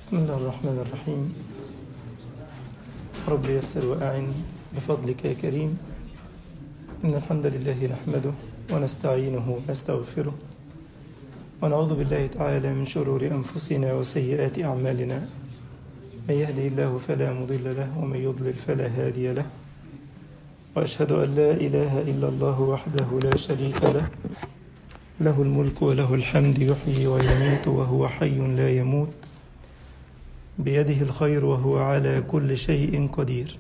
بسم الله الرحمن الرحيم. رب يسر وأعن بفضلك يا كريم. إن الحمد لله نحمده ونستعينه ونستغفره ونعوذ بالله تعالى من شرور أنفسنا وسيئات أعمالنا. من يهده الله فلا مضل له ومن يضلل فلا هادي له، وأشهد أن لا إله إلا الله وحده لا شريك له، له الملك وله الحمد، يحيي ويميت وهو حي لا يموت، بيده الخير وهو على كل شيء قدير.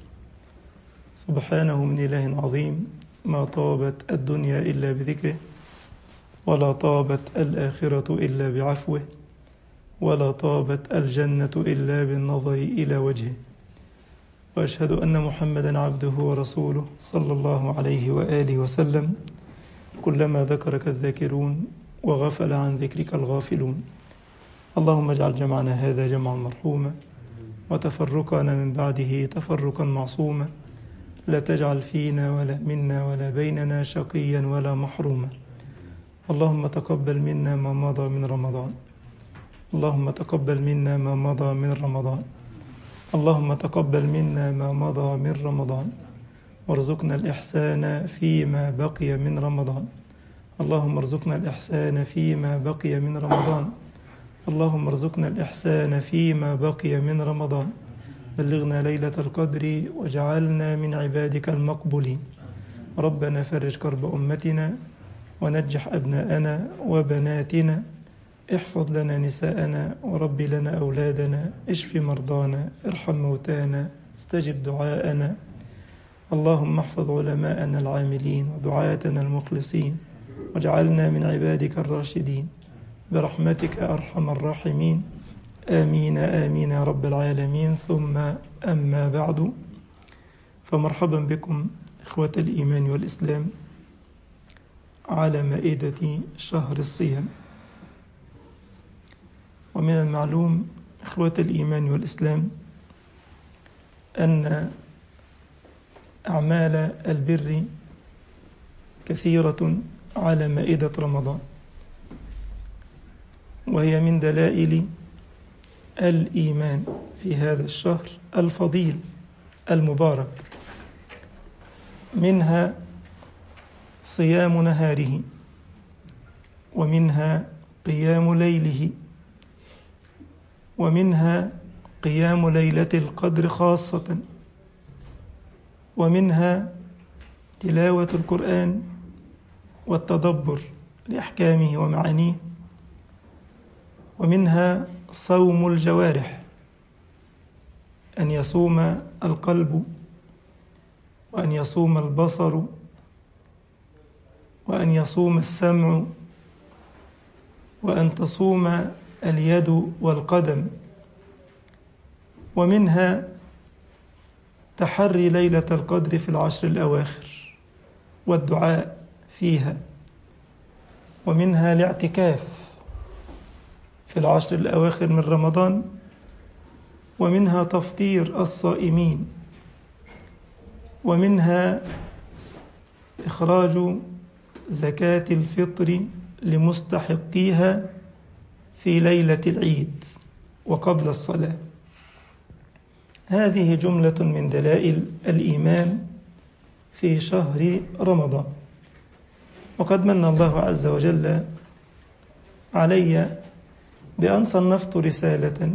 سبحانه من إله عظيم، ما طابت الدنيا إلا بذكره، ولا طابت الآخرة إلا بعفوه، ولا طابت الجنة إلا بالنظر إلى وجهه. وأشهد أن محمدا عبده ورسوله صلى الله عليه وآله وسلم. كلما ذكرك الذاكرون وغفل عن ذكرك الغافلون. اللهم اجعل جمعنا هذا جمعا مرحوما، وتفرقنا من بعده تفرقا معصوما. لا تجعل فينا ولا منا ولا بيننا شقيا ولا محروما. اللهم تقبل منا ما مضى من رمضان. اللهم تقبل منا ما مضى من رمضان. اللهم تقبل منا ما مضى من رمضان، وارزقنا الإحسان فيما بقي من رمضان. اللهم ارزقنا الإحسان فيما بقي من رمضان. اللهم ارزقنا الإحسان فيما بقي من رمضان. بلغنا ليلة القدر واجعلنا من عبادك المقبولين. ربنا فرج كرب أمتنا، ونجح أبناءنا وبناتنا، احفظ لنا نساءنا، وربي لنا أولادنا، اشف مرضانا، ارحم موتانا، استجب دعاءنا. اللهم احفظ علماءنا العاملين ودعاتنا المخلصين، واجعلنا من عبادك الراشدين برحمتك أرحم الراحمين. آمين آمين يا رب العالمين. ثم أما بعد، فمرحبا بكم إخوة الإيمان والإسلام على مائدة شهر الصيام. ومن المعلوم إخوة الإيمان والإسلام أن أعمال البر كثيرة على مائدة رمضان، وهي من دلائل الإيمان في هذا الشهر الفضيل المبارك. منها صيام نهاره، ومنها قيام ليله، ومنها قيام ليلة القدر خاصة، ومنها تلاوة القرآن والتدبر لأحكامه ومعانيه، ومنها صوم الجوارح، أن يصوم القلب، وأن يصوم البصر، وأن يصوم السمع، وأن تصوم اليد والقدم. ومنها تحري ليلة القدر في العشر الأواخر والدعاء فيها، ومنها الاعتكاف في العشر الأواخر من رمضان، ومنها تفطير الصائمين، ومنها إخراج زكاة الفطر لمستحقيها في ليلة العيد وقبل الصلاة. هذه جملة من دلائل الإيمان في شهر رمضان. وقد من الله عز وجل علي بأن صنفت رسالة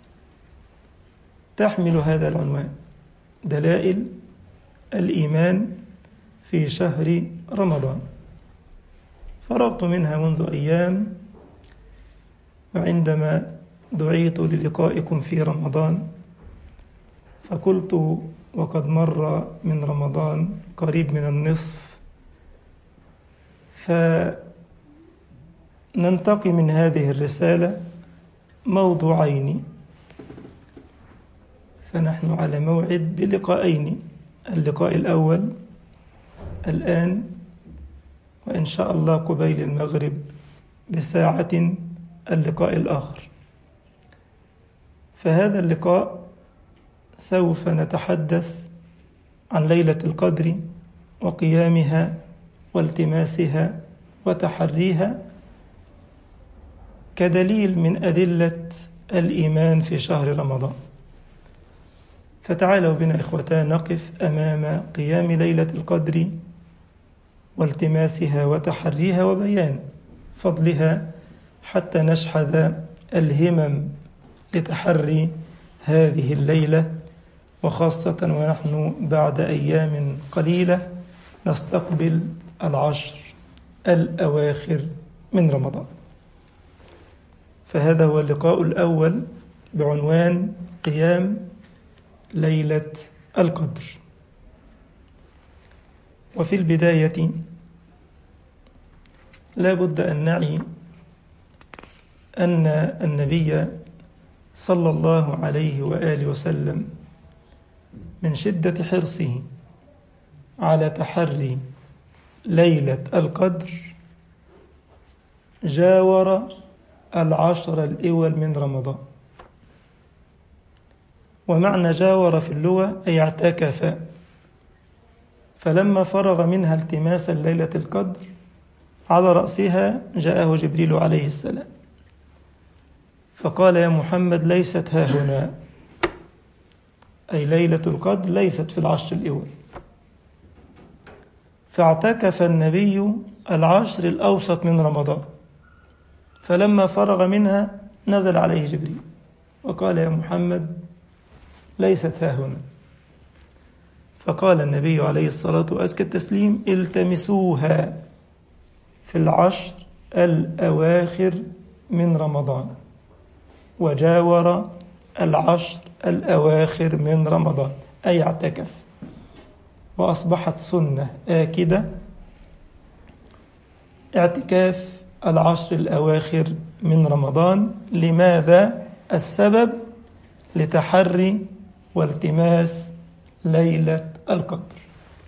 تحمل هذا العنوان: دلائل الإيمان في شهر رمضان. فرغت منها منذ أيام، وعندما دعيت للقائكم في رمضان فقلت وقد مر من رمضان قريب من النصف، فننتقي من هذه الرسالة موضوعين. فنحن على موعد بلقاءين: اللقاء الأول الآن، وإن شاء الله قبيل المغرب بساعة اللقاء الآخر. فهذا اللقاء سوف نتحدث عن ليلة القدر وقيامها والتماسها وتحريها كدليل من أدلة الإيمان في شهر رمضان. فتعالوا بنا إخوتان نقف أمام قيام ليلة القدر والتماسها وتحريها وبيان فضلها حتى نشحذ الهمم لتحري هذه الليلة، وخاصة ونحن بعد أيام قليلة نستقبل العشر الأواخر من رمضان. فهذا هو اللقاء الأول بعنوان قيام ليلة القدر. وفي البداية لا بد أن نعي أن النبي صلى الله عليه وآله وسلم من شدة حرصه على تحري ليلة القدر جاور العشر الأول من رمضان. ومعنى جاور في اللغة أي اعتكف، فلما فرغ منها التماسا ليلة القدر على رأسها جاءه جبريل عليه السلام فقال: يا محمد ليست ها هنا، أي ليلة القدر ليست في العشر الأول. فاعتكف النبي العشر الأوسط من رمضان، فلما فرغ منها نزل عليه جبريل وقال: يا محمد ليست ها هنا. فقال النبي عليه الصلاة وأزكى التسليم: التمسوها في العشر الأواخر من رمضان. وجاور العشر الأواخر من رمضان أي اعتكف. وأصبحت سنة آكدة اعتكاف العشر الأواخر من رمضان. لماذا؟ السبب لتحري والتماس ليلة القدر.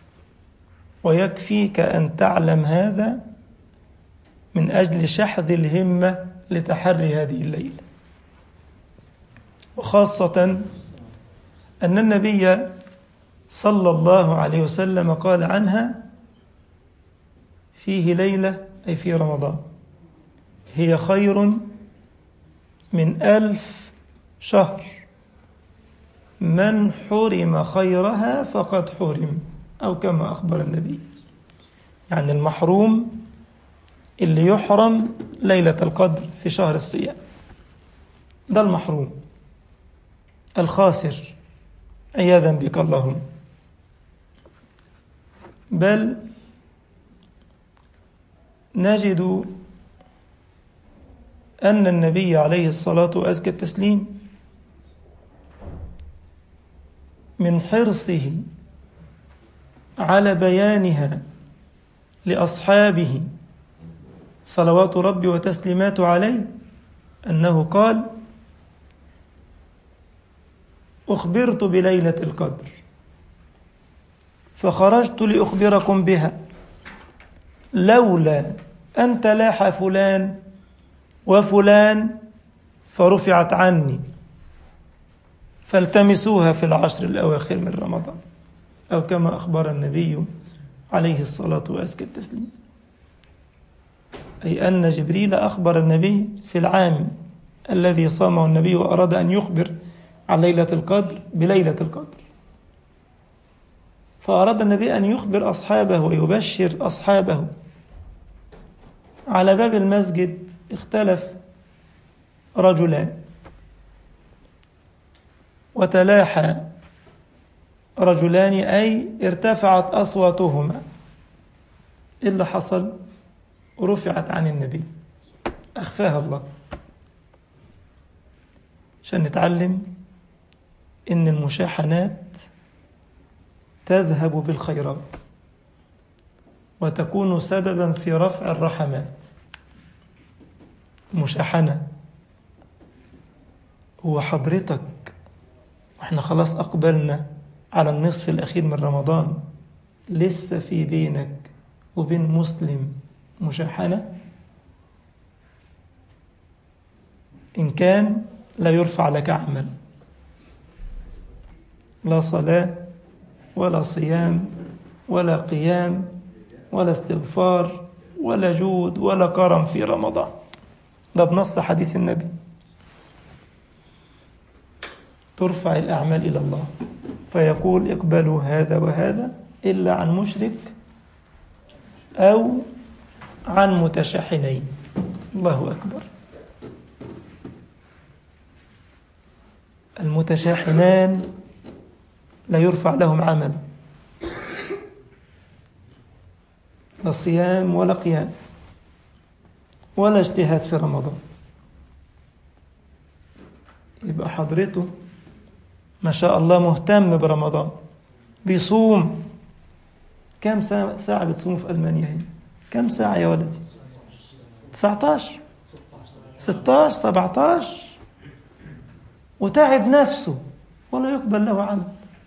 ويكفيك أن تعلم هذا من أجل شحذ الهمة لتحري هذه الليلة، وخاصة أن النبي صلى الله عليه وسلم قال عنها: فيه ليلة، أي في رمضان، هي خير من 1000 شهر، من حرم خيرها فقد حرم، أو كما أخبر النبي. يعني المحروم اللي يحرم ليلة القدر في شهر الصيام، ده المحروم الخاسر عياذا بك اللهم. بل نجد أن النبي عليه الصلاة وأزكى التسليم من حرصه على بيانها لأصحابه صلوات ربي وتسليماته عليه أنه قال: أخبرت بليلة القدر فخرجت لأخبركم بها، لولا أن تلاح فلان وفلان فرفعت عني، فالتمسوها في العشر الأواخر من رمضان، أو كما أخبر النبي عليه الصلاة وأزكى التسليم. أي أن جبريل أخبر النبي في العام الذي صامه النبي وأراد أن يخبر عن ليلة القدر بليلة القدر، فأراد النبي أن يخبر أصحابه ويبشر أصحابه. على باب المسجد اختلف رجلان وتلاحى رجلان، أي ارتفعت أصواتهما. إيه اللي حصل؟ رفعت عن النبي، أخفاها الله، عشان نتعلم إن المشاحنات تذهب بالخيرات وتكون سببا في رفع الرحمات. مشاحنة هو حضرتك واحنا خلاص أقبلنا على النصف الأخير من رمضان، لسه في بينك وبين مسلم مشاحنة؟ إن كان لا يرفع لك عمل، لا صلاة ولا صيام ولا قيام ولا استغفار ولا جود ولا كرم في رمضان. ده بنص حديث النبي. ترفع الأعمال إلى الله، فيقول اقبلوا هذا وهذا إلا عن مشرك أو عن متشحنين. الله أكبر. المتشاحنان لا يرفع لهم عمل، لا صيام ولا قيام ولا اجتهاد في رمضان. يبقى حضرته ما شاء الله مهتم برمضان، بيصوم. كم ساعة بتصوموا في ألمانيا هنا؟ كم ساعة يا ولدي؟ 19 16 17، وتعب نفسه ولا يقبل له عمل.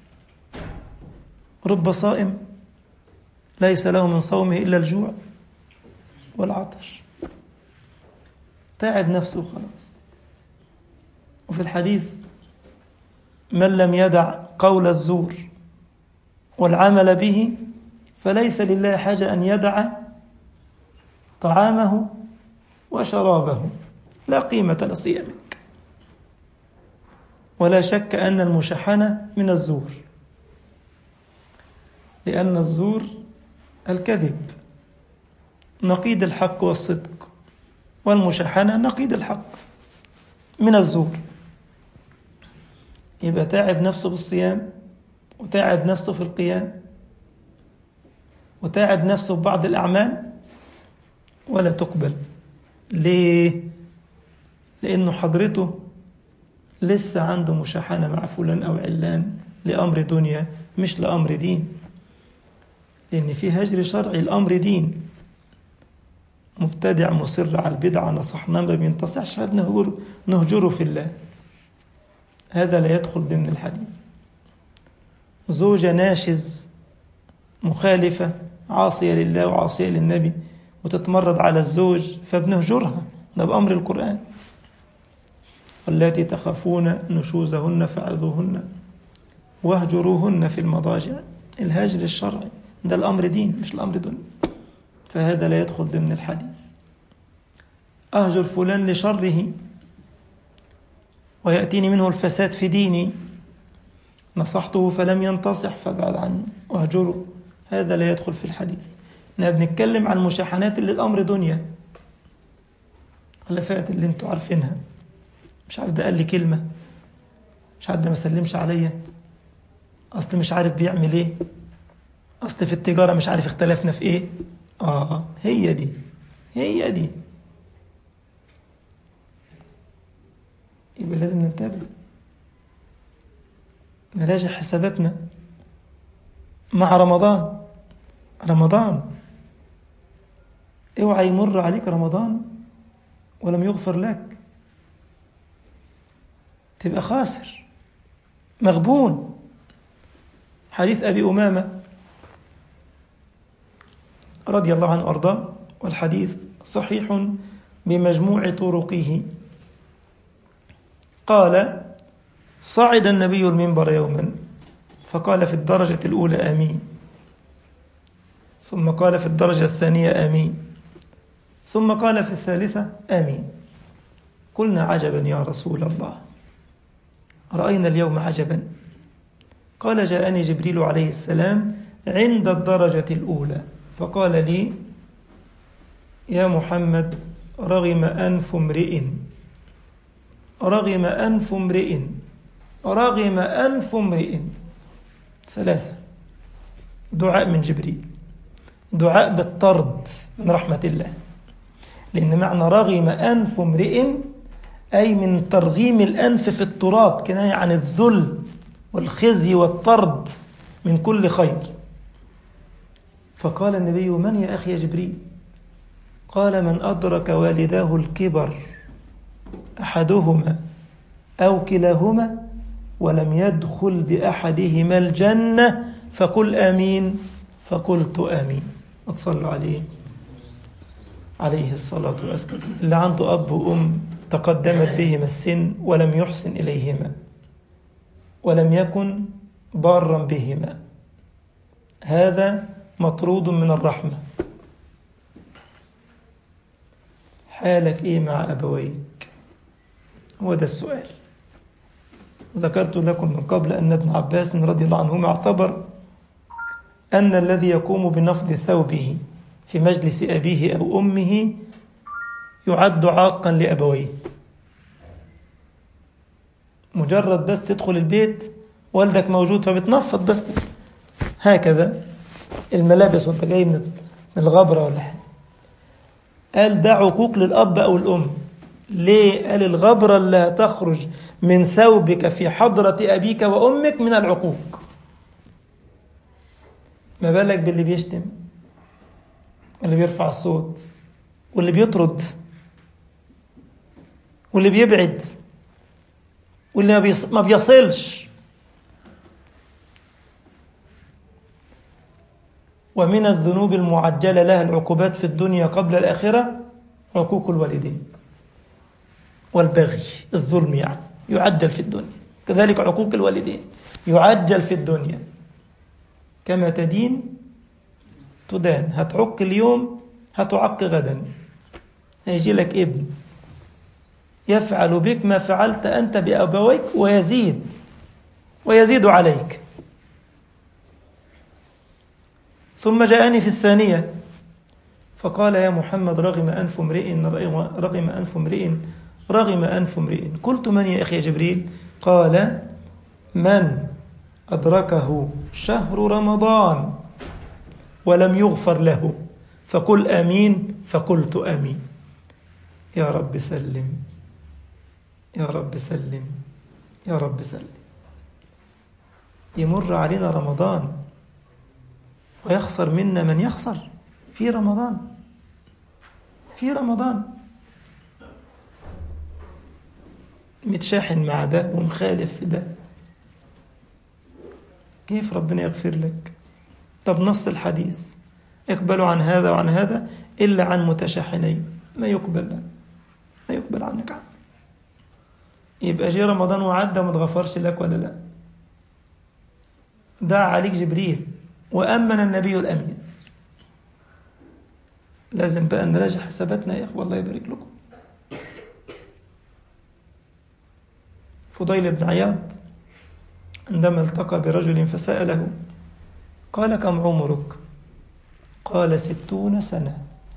رب صائم ليس له من صومه إلا الجوع والعطش، تعب نفسه خلاص. وفي الحديث من لم يدع قول الزور والعمل به فليس لله حاجة أن يدع طعامه وشرابه، لا قيمة لصيامك. ولا شك أن المشاحنة من الزور، لأن الزور الكذب نقيض الحق والصدق، والمشاحنة نقيض الحق من الزور. يبقى تعب نفسه بالصيام، وتعب نفسه في القيام، وتعب نفسه في بعض الأعمال، ولا تقبل. ليه؟ لأنه حضرته لسه عنده مشاحنة مع فلان أو علان لأمر دنيا مش لأمر دين. لأن في هجر شرعي، الأمر دين. مبتدع مصر على البدعة نصحنا ما بينتصحش نهجره في الله، هذا لا يدخل ضمن الحديث. زوجة ناشز مخالفة عاصية لله وعاصية للنبي وتتمرد على الزوج فبنهجرها، ده بأمر القرآن. واللاتي تخافون نشوزهن فعظوهن واهجروهن في المضاجع. الهجر الشرعي ده الأمر دين مش الأمر دنيا، فهذا لا يدخل ضمن الحديث. أهجر فلان لشره ويأتيني منه الفساد في ديني، نصحته فلم ينتصح فابعد عنه واهجره، هذا لا يدخل في الحديث. احنا بنتكلم عن المشاحنات اللي الأمر دنيا، الخلافات اللي انتوا عارفينها. مش عارف ده قال لي كلمة، مش عارف ده ما سلمش عليا، أصل مش عارف بيعمل ايه، أصل في التجارة مش عارف اختلفنا في ايه. هي دي يبقى لازم ننتبه، نراجع حساباتنا مع رمضان. اوعى يمر عليك رمضان ولم يغفر لك، تبقى خاسر مغبون. حديث أبي أمامة رضي الله عنه وأرضاه، والحديث صحيح بمجموع طرقه. قال: صعد النبي المنبر يوما فقال في الدرجة الأولى آمين، ثم قال في الدرجة الثانية آمين، ثم قال في الثالثة آمين. قلنا: عجبا يا رسول الله، رأينا اليوم عجبا. قال: جاءني جبريل عليه السلام عند الدرجة الأولى فقال لي: يا محمد، رغم أنف امرئ ثلاثة. دعاء من جبريل، دعاء بالطرد من رحمة الله، لأن معنى رغم أنف امرئ أي من ترغيم الأنف في التراب، كناية عن الذل والخزي والطرد من كل خير. فقال النبي: من يا أخي يا جبريل؟ قال: من أدرك والداه الكبر أحدهما أو كلاهما ولم يدخل بأحدهما الجنة فقل آمين. فقلت آمين. أتصلوا عليه الصلاة والسلام. اللي عنده أب وأم تقدمت بهما السن ولم يحسن إليهما ولم يكن بارا بهما، هذا مطرود من الرحمة. حالك إيه مع أبويك؟ هو ده السؤال. ذكرت لكم من قبل أن ابن عباس رضي الله عنهما اعتبر أن الذي يقوم بنفض ثوبه في مجلس أبيه أو أمه يعد عاقا لأبويه. مجرد بس تدخل البيت والدك موجود فبتنفض بس هكذا الملابس وانت جاي من الغبرة ولا حاجة. قال ده عقوق للأب أو الأم. ليه؟ قال الغبرة اللي هتخرج من ثوبك في حضرة أبيك وأمك من العقوق، ما بالك باللي بيشتم واللي بيرفع الصوت واللي بيطرد واللي بيبعد واللي ما بيصلش. ومن الذنوب المعجلة لها العقوبات في الدنيا قبل الآخرة عقوق الوالدين والبغي، الظلم يعني يعجل في الدنيا، كذلك عقوق الوالدين يعجل في الدنيا. كما تدين تدان، هتعق اليوم هتعق غدا. هيجي لك ابن يفعل بك ما فعلت أنت بأبويك ويزيد عليك. ثم جاءني في الثانية فقال يا محمد رغم أنف امرئ. قلت من يا أخي جبريل؟ قال من أدركه شهر رمضان ولم يغفر له فقل آمين. فقلت آمين. يا رب سلم يا رب سلم يا رب سلم. يمر علينا رمضان ويخسر منا من يخسر في رمضان متشاحن مع ده ومخالف في ده. كيف ربنا يغفر لك؟ طب نص الحديث اقبلوا عن هذا وعن هذا إلا عن متشاحنين، ما يقبل عنك عنه. يبقى جه رمضان وعدى وما تغفرش لك ولا لا؟ دعا عليك جبريل وأمن النبي الأمين. لازم بقى نراجع حساباتنا يا إخوة، الله يبارك لكم. فضيل بن عياض عندما التقى برجل فسأله قال كم عمرك؟ قال 60 سنة.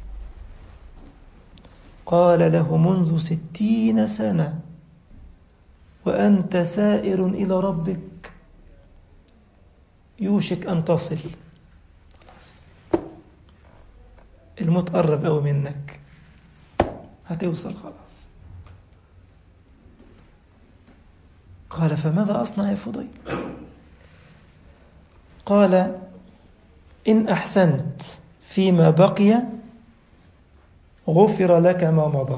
قال له منذ 60 سنة وأنت سائر إلى ربك يوشك أن تصل. خلاص الموت قرب قوي منك، هتوصل خلاص. قال فماذا أصنع يا فضيل؟ قال إن أحسنت فيما بقي غفر لك ما مضى،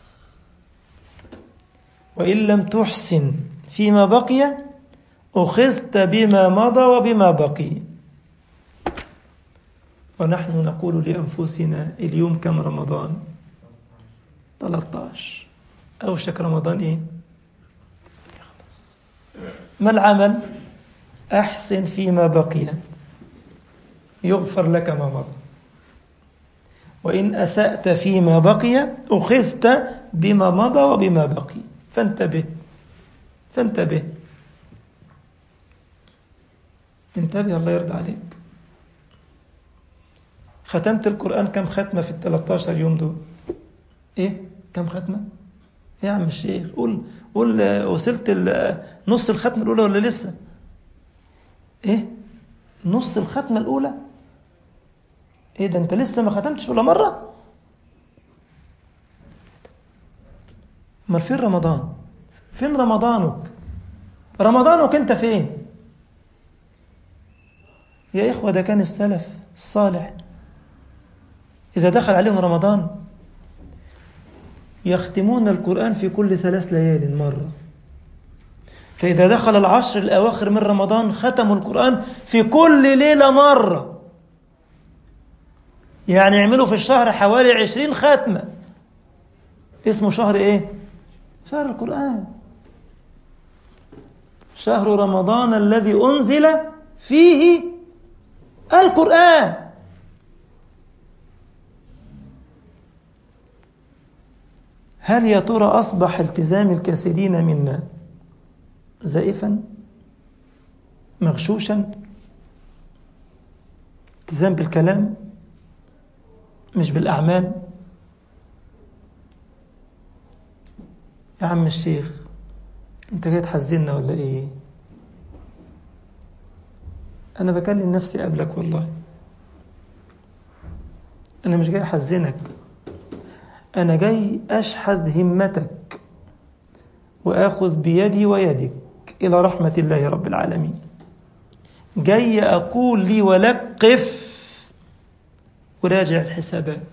وإن لم تحسن فيما بقي أخذت بما مضى وبما بقي. ونحن نقول لأنفسنا اليوم كم رمضان؟ 13. أوشك رمضان إيه؟ ما العمل؟ أحسن فيما بقي يغفر لك ما مضى، وإن أسأت فيما بقي أخذت بما مضى وبما بقي. فانتبه انتبه الله يرضى عليك. ختمت القرآن كم ختمة في 13 يوم دول؟ إيه؟ كم ختمة؟ يا عم الشيخ قول وصلت نص الختمة الأولى ولا لسه؟ إيه؟ نص الختمة الأولى؟ إيه ده أنت لسه ما ختمتش ولا مرة؟ أمال فين رمضان؟ فين رمضانك أنت فين؟ يا إخوة ده كان السلف الصالح إذا دخل عليهم رمضان يختمون القرآن في كل 3 ليال مرة، فإذا دخل العشر الأواخر من رمضان ختموا القرآن في كل ليلة مرة. يعني يعملوا في الشهر حوالي 20 ختمة. اسمه شهر إيه؟ شهر القرآن، شهر رمضان الذي أنزل فيه القرآن. هل يا ترى أصبح التزام الكثيرين منا زائفا مغشوشا، التزام بالكلام مش بالأعمال. يا عم الشيخ انت جاي تحزننا ولا ايه؟ انا بكلم نفسي قبلك والله، انا مش جاي احزنك، انا جاي اشحذ همتك واخذ بيدي ويدك الى رحمة الله رب العالمين. جاي اقول لي ولك قف وراجع الحسابات.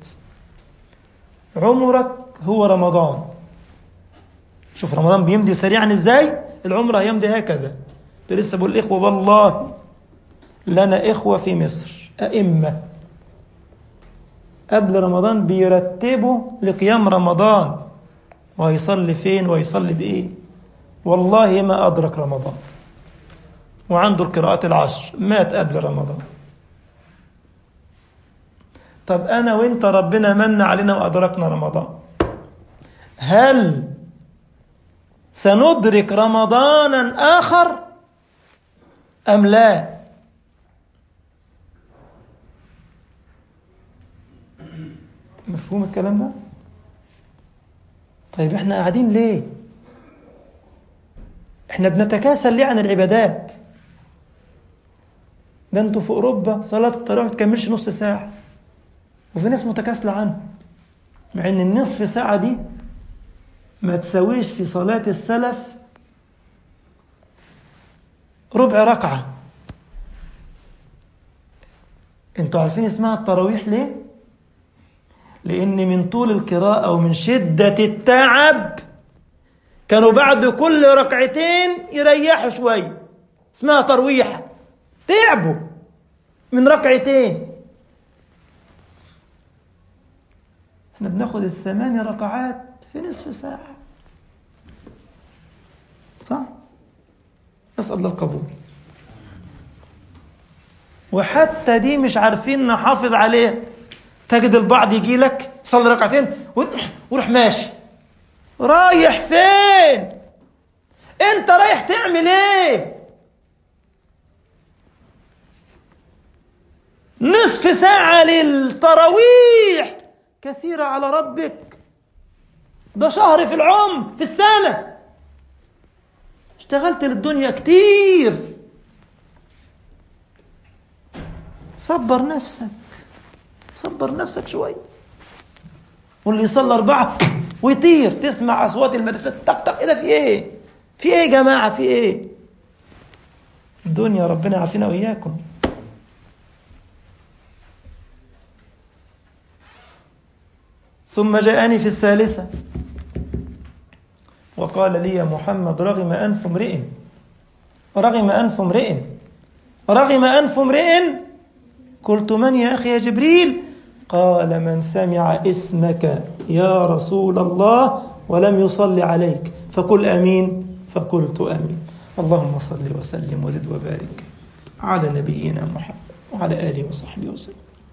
عمرك هو رمضان. شوف رمضان بيمضي سريعا ازاي، العمر هيمضي هكذا. لسه بقول اخوة والله لنا اخوة في مصر ائمة قبل رمضان بيرتبوا لقيام رمضان، وهيصلي فين ويصلي بايه. والله ما ادرك رمضان وعنده القراءات العشر، مات قبل رمضان. طب انا وانت ربنا من علينا وادركنا رمضان، هل سندرك رمضانا آخر أم لا؟ مفهوم الكلام ده؟ طيب احنا قاعدين ليه؟ احنا بنتكاسل ليه عن العبادات؟ ده انتوا في أوروبا صلاة التراويح ما تكملش نص ساعة، وفي ناس متكاسلة عنها، مع ان النصف ساعة دي ما تسويش في صلاة السلف ربع ركعة. انتوا عارفين اسمها التراويح ليه؟ لأن من طول القراءة ومن شدة التعب كانوا بعد كل ركعتين يريحوا شوية، اسمها ترويحة. تعبوا من ركعتين. احنا بناخد 8 ركعات في نصف ساعة، صح؟ نسأل الله القبول. وحتى دي مش عارفين نحافظ عليها. تجد البعض يجي لك صلي ركعتين وروح ماشي. رايح فين؟ انت رايح تعمل ايه؟ نصف ساعة للتراويح كثيرة على ربك. ده شهر في العمر، في السنة. اشتغلت للدنيا كتير. صبر نفسك، صبر نفسك شوي. واللي يصلي 4 ويطير، تسمع أصوات المدرسة طق طق. إيه ده؟ في إيه؟ في إيه يا جماعة؟ في إيه؟ الدنيا ربنا يعافينا وإياكم. ثم جاءني في الثالثة وقال لي يا محمد رغم أنف امرئ، رغم أنف امرئ، رغم أنف امرئ. قلت من يا أخي يا جبريل؟ قال من سمع اسمك يا رسول الله ولم يصلي عليك فقل أمين. فقلت أمين. اللهم صل وسلم وزد وبارك على نبينا محمد وعلى آله وصحبه وسلم.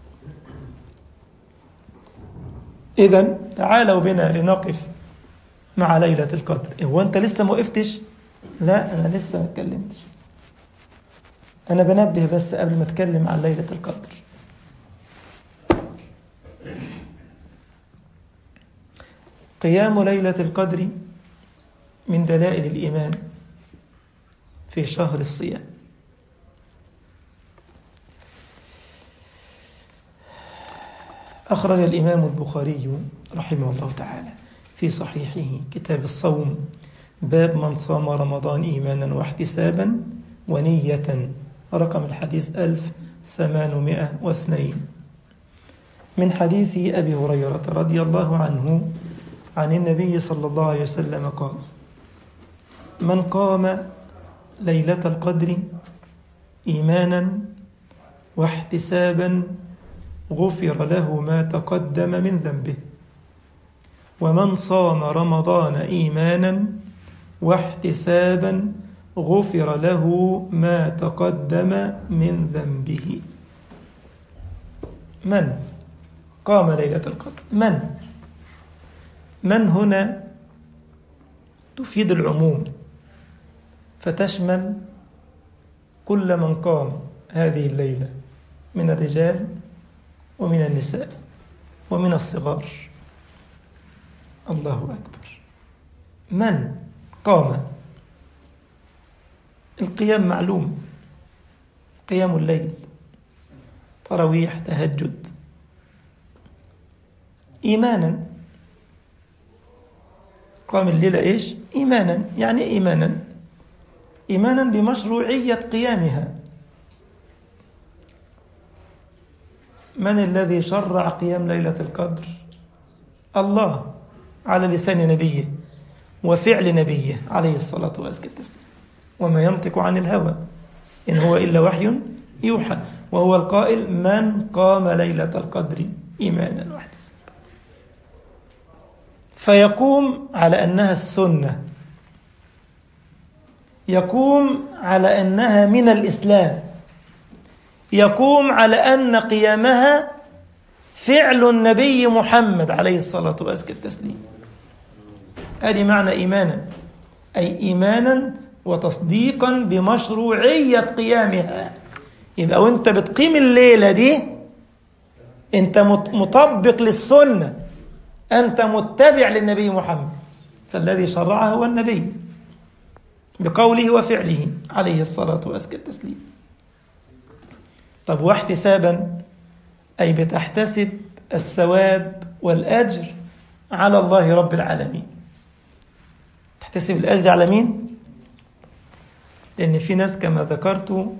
إذن تعالوا بنا لنقف مع ليلة القدر. هو أنت لسه ما وقفتش؟ لا أنا لسه ما اتكلمتش، أنا بنبه بس قبل ما أتكلم عن ليلة القدر. قيام ليلة القدر من دلائل الإيمان في شهر الصيام. أخرج الإمام البخاري رحمه الله تعالى في صحيحه كتاب الصوم باب من صام رمضان إيمانا واحتسابا ونية، رقم الحديث 1802، من حديث أبي هريرة رضي الله عنه عن النبي صلى الله عليه وسلم قال: من قام ليلة القدر إيمانا واحتسابا غفر له ما تقدم من ذنبه، ومن صام رمضان إيمانا واحتسابا غفر له ما تقدم من ذنبه. من قام ليلة القدر؟ من هنا تفيد العموم، فتشمل كل من قام هذه الليلة من الرجال ومن النساء ومن الصغار. الله أكبر. من قام؟ القيام معلوم، قيام الليل، تراويح، تهجد، إيمانا. قام الليلة إيش؟ إيمانا. يعني إيمانا، إيمانا بمشروعية قيامها. من الذي شرع قيام ليلة القدر؟ الله على لسان نبيه وفعل نبيه عليه الصلاة والسلام. وما ينطق عن الهوى إن هو إلا وحي يوحى، وهو القائل: من قام ليلة القدر إيمانا واحتسابا. فيقوم على أنها السنة، يقوم على أنها من الإسلام، يقوم على أن قيامها فعل النبي محمد عليه الصلاة والسلام. هذه معنى إيمانا، أي إيمانا وتصديقا بمشروعية قيامها. يبقى وانت بتقيم الليلة دي انت مطبق للسنة، أنت متبع للنبي محمد، فالذي شرعها هو النبي بقوله وفعله عليه الصلاة والسلام. طب واحتسابا، أي بتحتسب الثواب والأجر على الله رب العالمين. تحتسب الأجر على مين؟ لأن في ناس كما ذكرت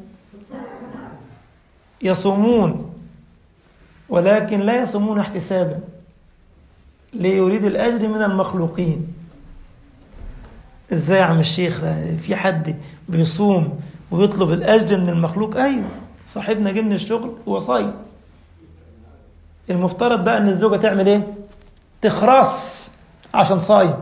يصومون ولكن لا يصومون احتسابا، ليريد الأجر من المخلوقين. ازاي يا عم الشيخ في حد بيصوم ويطلب الأجر من المخلوق؟ أيوه، صاحبنا جه من الشغل هو صايم، المفترض بقى ان الزوجة تعمل ايه؟ تخرس عشان صايم.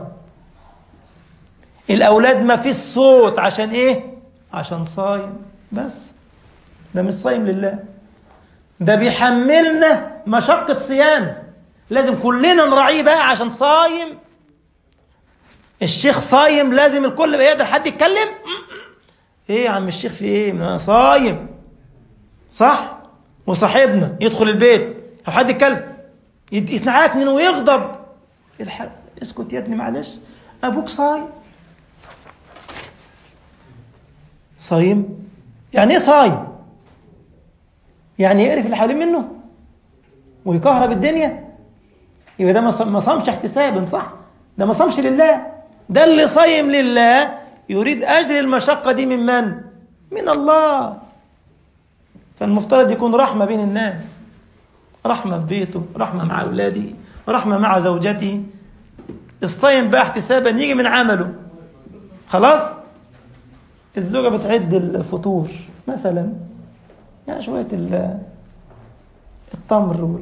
الأولاد ما فيش صوت عشان ايه؟ عشان صايم. بس ده مش صايم لله، ده بيحملنا مشقة صيام، لازم كلنا نراعيه بقى عشان صايم. الشيخ صايم لازم الكل بقى يقدر حد يتكلم؟ ايه يا عم الشيخ في ايه؟ ما صايم صح؟ وصاحبنا يدخل البيت او حد يتكلم يتنعكنن ويغضب، الحق اسكت يا ابني معلش، ابوك صايم. صايم يعني ايه صايم؟ يعني يقرف اللي حوالين منه ويكهرب الدنيا؟ يبقى ده ما صامش احتسابا، صح؟ ده ما صامش لله. ده اللي صايم لله يريد أجر المشقة دي من؟ من الله. فالمفترض يكون رحمة بين الناس، رحمة في بيته، رحمة مع أولاده، رحمة مع زوجته. الصايم بقى احتسابا يجي من عمله. خلاص الزوجة بتعد الفطور مثلا، يعني شوية التمر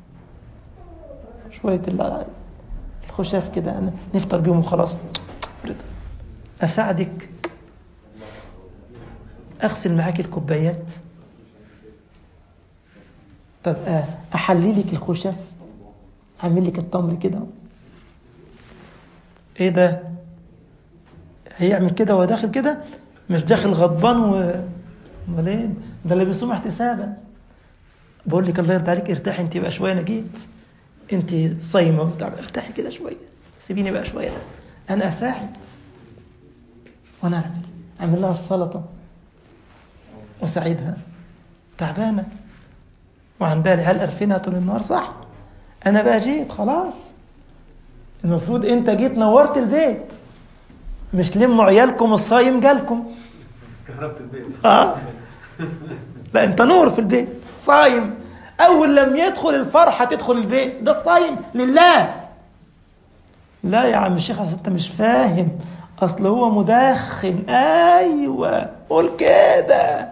شوية الخشاف كده أنا نفطر بيهم وخلاص. أساعدك، أغسل معاك الكوبايات، طب أحلي لك الخشاف، أعمل لك التمر كده. إيه ده؟ هيعمل كده وهو داخل كده؟ مش داخل غضبان امال ده اللي بيصوم احتسابا. بقول لك الله يرضى عليك ارتاحي انت بقى شويه، انا جيت انت صايمه وبتاع، ارتاحي كده شويه، سيبيني بقى شويه، انا اساعد وانا اعمل لها السلطه واساعدها، تعبانه وعندها العيال قرفينها طول النهار، صح؟ انا بقى جيت خلاص، المفروض انت جيت نورت البيت، مش لموا عيالكم الصايم جالكم كهربت البيت. لا انت نور في البيت، صايم. اول لم يدخل الفرحه تدخل البيت، ده الصايم لله. لا يا عم الشيخ اصل انت مش فاهم، اصل هو مدخن. ايوه قول كده،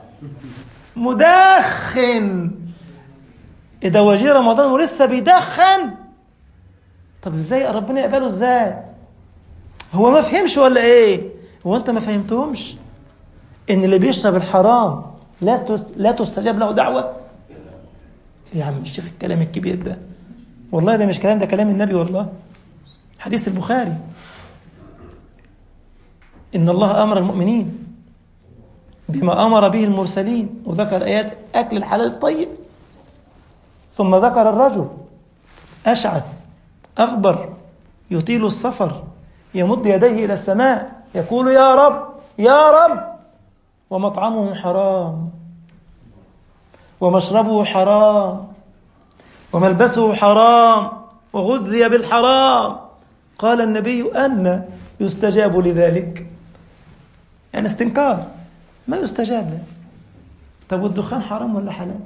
مدخن. اذا وجه رمضان ولسه بيدخن، طب ازاي ربنا يقبله؟ ازاي هو ما فهمش ولا ايه؟ هو انت ما فهمتهمش ان اللي بيشرب الحرام لا تستجاب له دعوه؟ يا عم الشيخ الكلام الكبير ده والله ده مش كلام، ده كلام النبي والله، حديث البخاري. ان الله امر المؤمنين بما أمر به المرسلين، وذكر آيات أكل الحلال الطيب. ثم ذكر الرجل أشعث أغبر يطيل السفر يمد يديه إلى السماء يقول يا رب يا رب، ومطعمه حرام ومشربه حرام وملبسه حرام وغذي بالحرام. قال النبي أن يستجاب لذلك؟ يعني استنكار، ما يستجاب له. طب والدخان حرام ولا حلال؟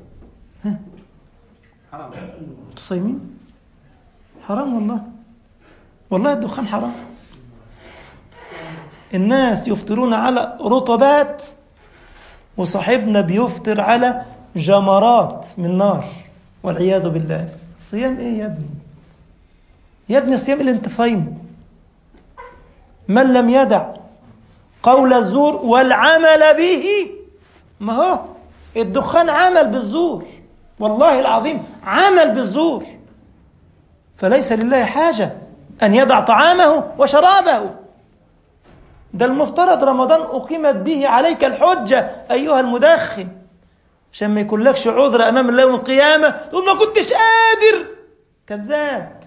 حرام. تصيمين حرام والله، والله الدخان حرام. الناس يفطرون على رطبات وصاحبنا بيفطر على جمرات من نار والعياذ بالله. صيام ايه يا ابني؟ يا ابني الصيام اللي انت صايمه. من لم يدع قول الزور والعمل به، ما هو الدخان عمل بالزور، والله العظيم عمل بالزور. فليس لله حاجة أن يدع طعامه وشرابه. ده المفترض رمضان أقيمت به عليك الحجة أيها المدخن، عشان ما يكون لكش عذر أمام الله يوم القيامة تقول ما كنتش قادر. كذاب.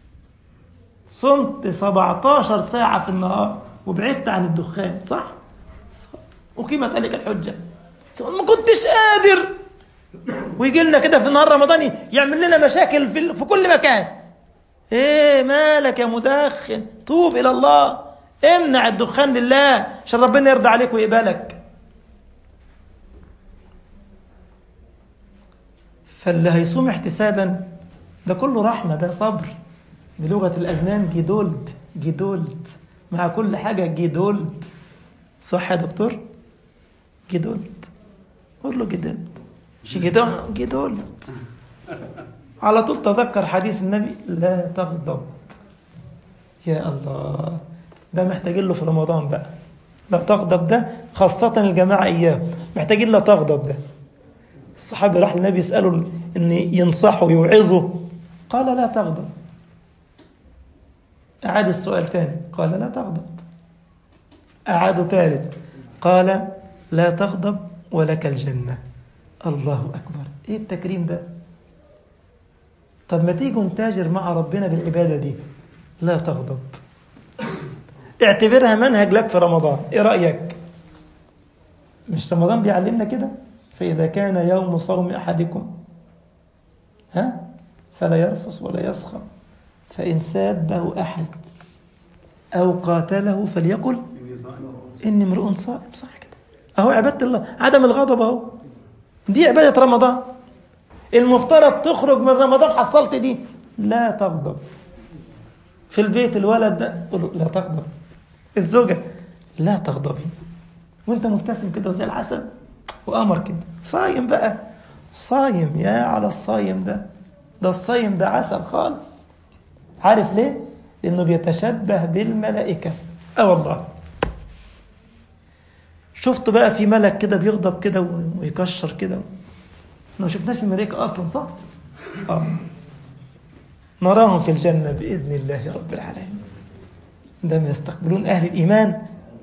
صمت 17 ساعة في النهار وبعدت عن الدخان، صح؟ أقيمت عليك الحجة. ما كنتش قادر، ويجي لنا كده في نهار رمضان يعمل لنا مشاكل في كل مكان. ايه مالك يا مدخن؟ توب إلى الله، امنع الدخان لله عشان ربنا يرضى عليك ويقبلك. فاللي هيصوم احتسابا ده كله رحمة، ده صبر. بلغة الألمان جدولد، جدولد مع كل حاجة، جدولد. صح يا دكتور؟ جدولد، قول له جدولد، مش جدولد. على طول تذكر حديث النبي لا تغضب. يا الله، ده محتاجين له في رمضان بقى. لا تغضب ده خاصة الجماعة إياه محتاجين لا تغضب ده. الصحابي راح للنبي يسأله إن ينصحه يوعظه، قال لا تغضب. أعاد السؤال تاني قال لا تغضب. أعاد ثالث قال لا تغضب ولك الجنة. الله أكبر، إيه التكريم ده؟ طب ما تيجوا نتاجر مع ربنا بالعبادة دي. لا تغضب، اعتبرها منهج لك في رمضان. ايه رأيك؟ مش رمضان بيعلمنا كده؟ فإذا كان يوم صوم أحدكم فلا يرفث ولا يسخر، فإن سابه أحد أو قاتله فليقل إني امرؤ صائم. صح كده؟ أهو عبادة الله، عدم الغضب أهو، دي عبادة رمضان. المفترض تخرج من رمضان حصلت دي. لا تغضب. في البيت الولد ده قل لا تغضب، الزوجة لا تغضبي، وانت مبتسم كده وزي العسل وقمر كده. صايم بقى، صايم. يا على الصايم ده الصايم ده عسل خالص. عارف ليه؟ لأنه بيتشبه بالملائكة. والله شفت بقى في ملك كده بيغضب كده ويكشر كده. ما شفناش الملائكة أصلا، صح؟ نراهم في الجنة بإذن الله رب العالمين. عندما يستقبلون أهل الإيمان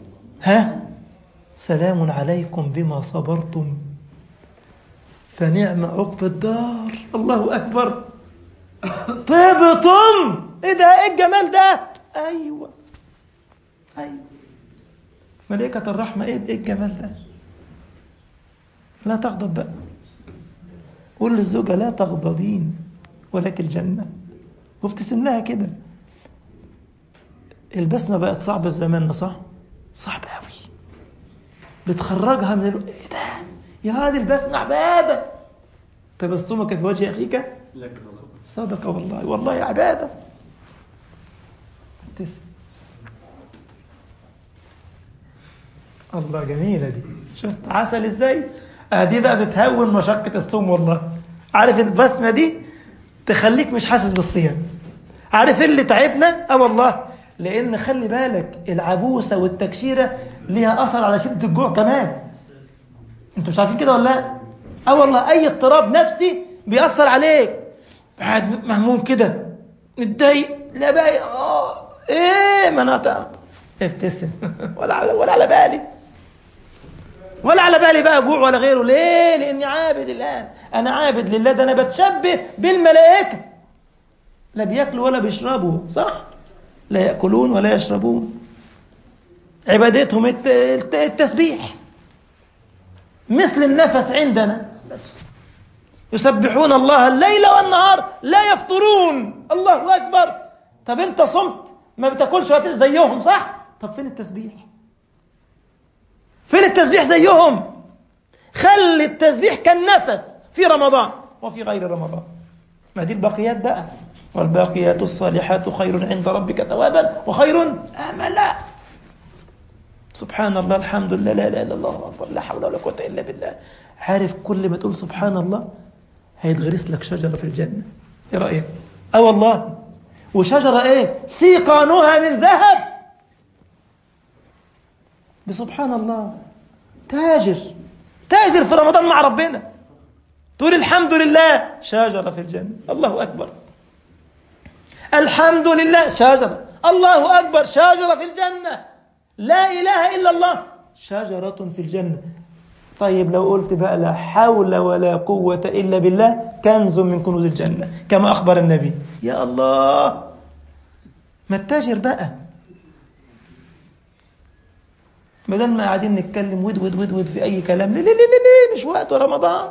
سلام عليكم بما صبرتم فنعم عقب الدار. الله أكبر. طيبتم. إيه ده؟ إيه الجمال ده؟ أيوة ملائكة الرحمة. إيه الجمال ده؟ لا تغضب بقى. قول للزوجة لا تغضبين ولك الجنة، وابتسم لها كده. البسمة بقت صعبة في زماننا، صح؟ صعب قوي. بتخرجها من ايه ده؟ يا هذه البسمة عبادة. تبسمك في وجه أخيك صدقة. والله عبادة. ابتسم. الله جميلة دي. شفت عسل ازاي؟ دي بقى بتهون مشقة الصوم. والله عارف البسمة دي تخليك مش حاسس بالصيام. عارف إيه اللي تعبنا؟ والله لأن خلي بالك العبوسة والتكشيرة ليها أثر على شدة الجوع كمان. انتوا مش عارفين كده ولا لا؟ والله أي اضطراب نفسي بيأثر عليك. قاعد مهموم كده متضايق، لا بقى ايه مناطق ابتسم ولا على بالي. ولا على بالي بقى جوع ولا غيره. ليه؟ لأني عابد الآن، أنا عابد لله. ده أنا بتشبه بالملائكة، لا بيأكلوا ولا بيشربوا، صح؟ لا يأكلون ولا يشربون، عبادتهم التسبيح مثل النفس عندنا بس. يسبحون الله الليل والنهار لا يفطرون. الله أكبر. طب أنت صمت ما بتاكلش زيهم، صح؟ طب فين التسبيح؟ فين التسبيح زيهم؟ خلي التسبيح كالنفس في رمضان وفي غير رمضان. ما دي الباقيات بقى. والباقيات الصالحات خير عند ربك ثوابا وخير املا. سبحان الله، الحمد لله، لا اله الا الله اكبر، لا حول ولا قوه الا بالله. عارف كل ما تقول سبحان الله هيتغرس لك شجره في الجنه. ايه رايك؟ والله. وشجره ايه؟ سيقانها من ذهب. بسبحان الله. تاجر في رمضان مع ربنا، تقول الحمد لله، شجره في الجنه. الله اكبر. الحمد لله، شجره. الله اكبر، شجره في الجنه. لا اله الا الله، شجره في الجنه. طيب لو قلت بقى لا حول ولا قوه الا بالله، كنز من كنوز الجنه كما اخبر النبي. يا الله، ما التاجر بقى. بدل ما قاعدين نتكلم ود في اي كلام. ليه مش وقت رمضان.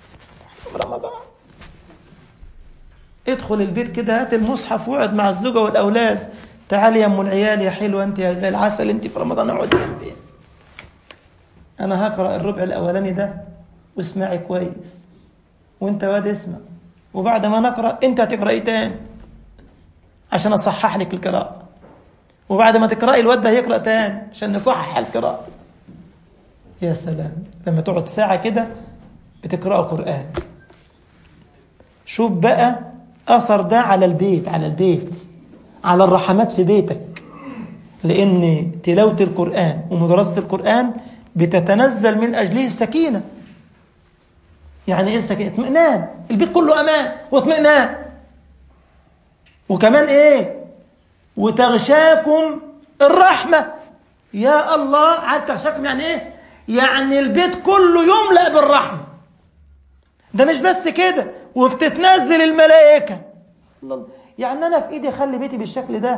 ادخل البيت كده، هات المصحف واقعد مع الزوجه والاولاد. تعالي يا ام العيال يا حلوه، انت يا زي العسل، انت في رمضان اقعد جنبي. انا هقرا الربع الاولاني ده واسمعي كويس، وانت واد اسمع، وبعد ما نقرا انت هتقراي تاني عشان اصحح لك القراءه، وبعد ما تقراي الواد ده هيقرا تاني عشان نصحح القراءه. يا سلام لما تقعد ساعه كده بتقرأوا قرآن. شوف بقى أثر ده على البيت، على الرحمات في بيتك. لأن تلاوة القرآن ومدرسة القرآن بتتنزل من أجله السكينة. يعني إيه السكينة؟ اطمئنان. البيت كله أمان واطمئنان. وكمان إيه؟ وتغشاكم الرحمة. يا الله، عاد تغشاكم يعني إيه؟ يعني البيت كله يملأ بالرحمة. ده مش بس كده، وبتتنزل الملائكة. الله، يعني أنا في إيدي أخلي بيتي بالشكل ده؟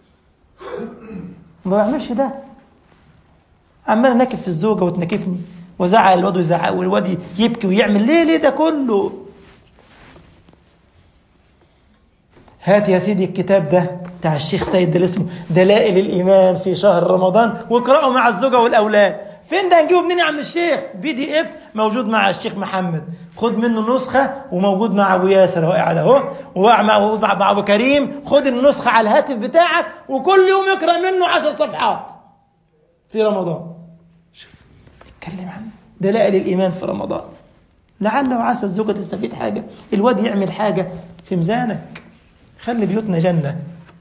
ما بعملش ده. عمال نكف في الزوجة وتنكفني، وزعق الواد ويزعق، والواد يبكي ويعمل. ليه ده كله؟ هات يا سيدي الكتاب ده بتاع الشيخ سيد اللي اسمه دلائل الإيمان في شهر رمضان، واقرأه مع الزوجة والأولاد. فين ده هنجيبه منين يا عم الشيخ؟ PDF موجود مع الشيخ محمد، خد منه نسخة، وموجود مع أبو ياسر اهو قاعد اهو، ومع أبو كريم. خد النسخة على الهاتف بتاعك، وكل يوم يقرأ منه 10 صفحات في رمضان. شوف بيتكلم عن دلائل الإيمان في رمضان. لعل وعسى الزوجة تستفيد حاجة، الواد يعمل حاجة في ميزانك. خلي بيوتنا جنة.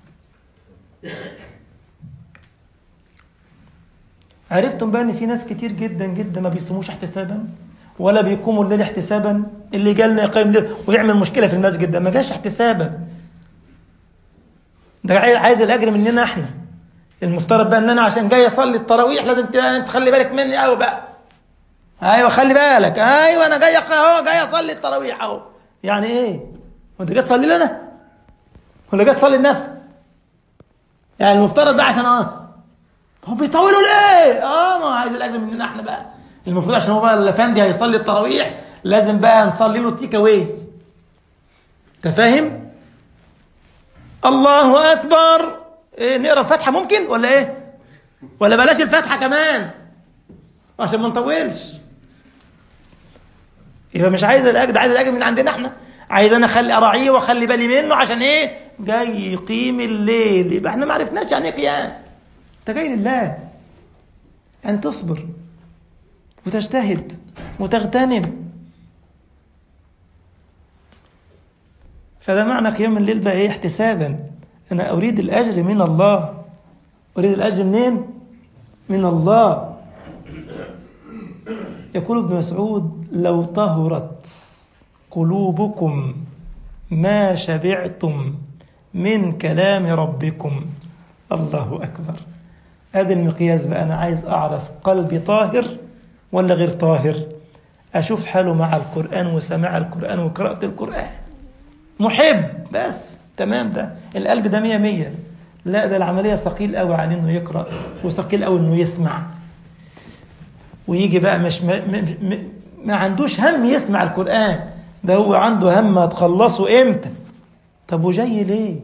عرفتم بقى ان في ناس كتير جدا جدا ما بيصوموش احتسابا ولا بيقوموا الليل احتسابا. اللي جالنا يقيم الليل ويعمل مشكله في المسجد ده ما جاش احتسابا، ده عايز الاجر مننا احنا. المفترض بقى ان انا عشان جاي اصلي التراويح لازم تخلي بالك مني قوي بقى. ايوه خلي بالك، ايوه انا جاي اهو، جاي اصلي التراويح اهو. يعني ايه؟ وانت جاي تصلي لنا ولا جاي تصلي لنفسك؟ يعني المفترض بقى عشان هو بيطولوا ليه؟ ما عايز الاجر مننا احنا بقى. المفروض عشان هو بقى الافندي هيصلي التراويح لازم بقى نصلي له التيك اواي. انت فاهم؟ الله اكبر. إيه، نقرا الفاتحه ممكن ولا ايه؟ ولا بلاش الفاتحه كمان عشان ما نطولش؟ يبقى مش عايز الاجر ده، عايز الاجر من عندنا احنا. عايز انا اخلي اراعيه واخلي بالي منه عشان ايه؟ جاي يقيم الليل. يبقى احنا ما عرفناش يعني ايه قيام. انت جاي لله، يعني تصبر وتجتهد وتغتنم. فده معنى قيام الليل بقى ايه؟ احتسابا. انا اريد الاجر من الله. اريد الاجر منين؟ من الله. يقول ابن مسعود: لو طهرت قلوبكم ما شبعتم من كلام ربكم. الله أكبر. هذا المقياس بقى. أنا عايز أعرف قلبي طاهر ولا غير طاهر؟ أشوف حاله مع القرآن وسماع القرآن وقراءة القرآن، محب بس تمام، ده القلب ده 100. لا، ده العملية ثقيل قوي عن إنه يقرأ، وثقيل قوي إنه يسمع، ويجي بقى مش ما عندوش هم يسمع القرآن، ده هو عنده هم هتخلصه إمتى. طب وجاي ليه؟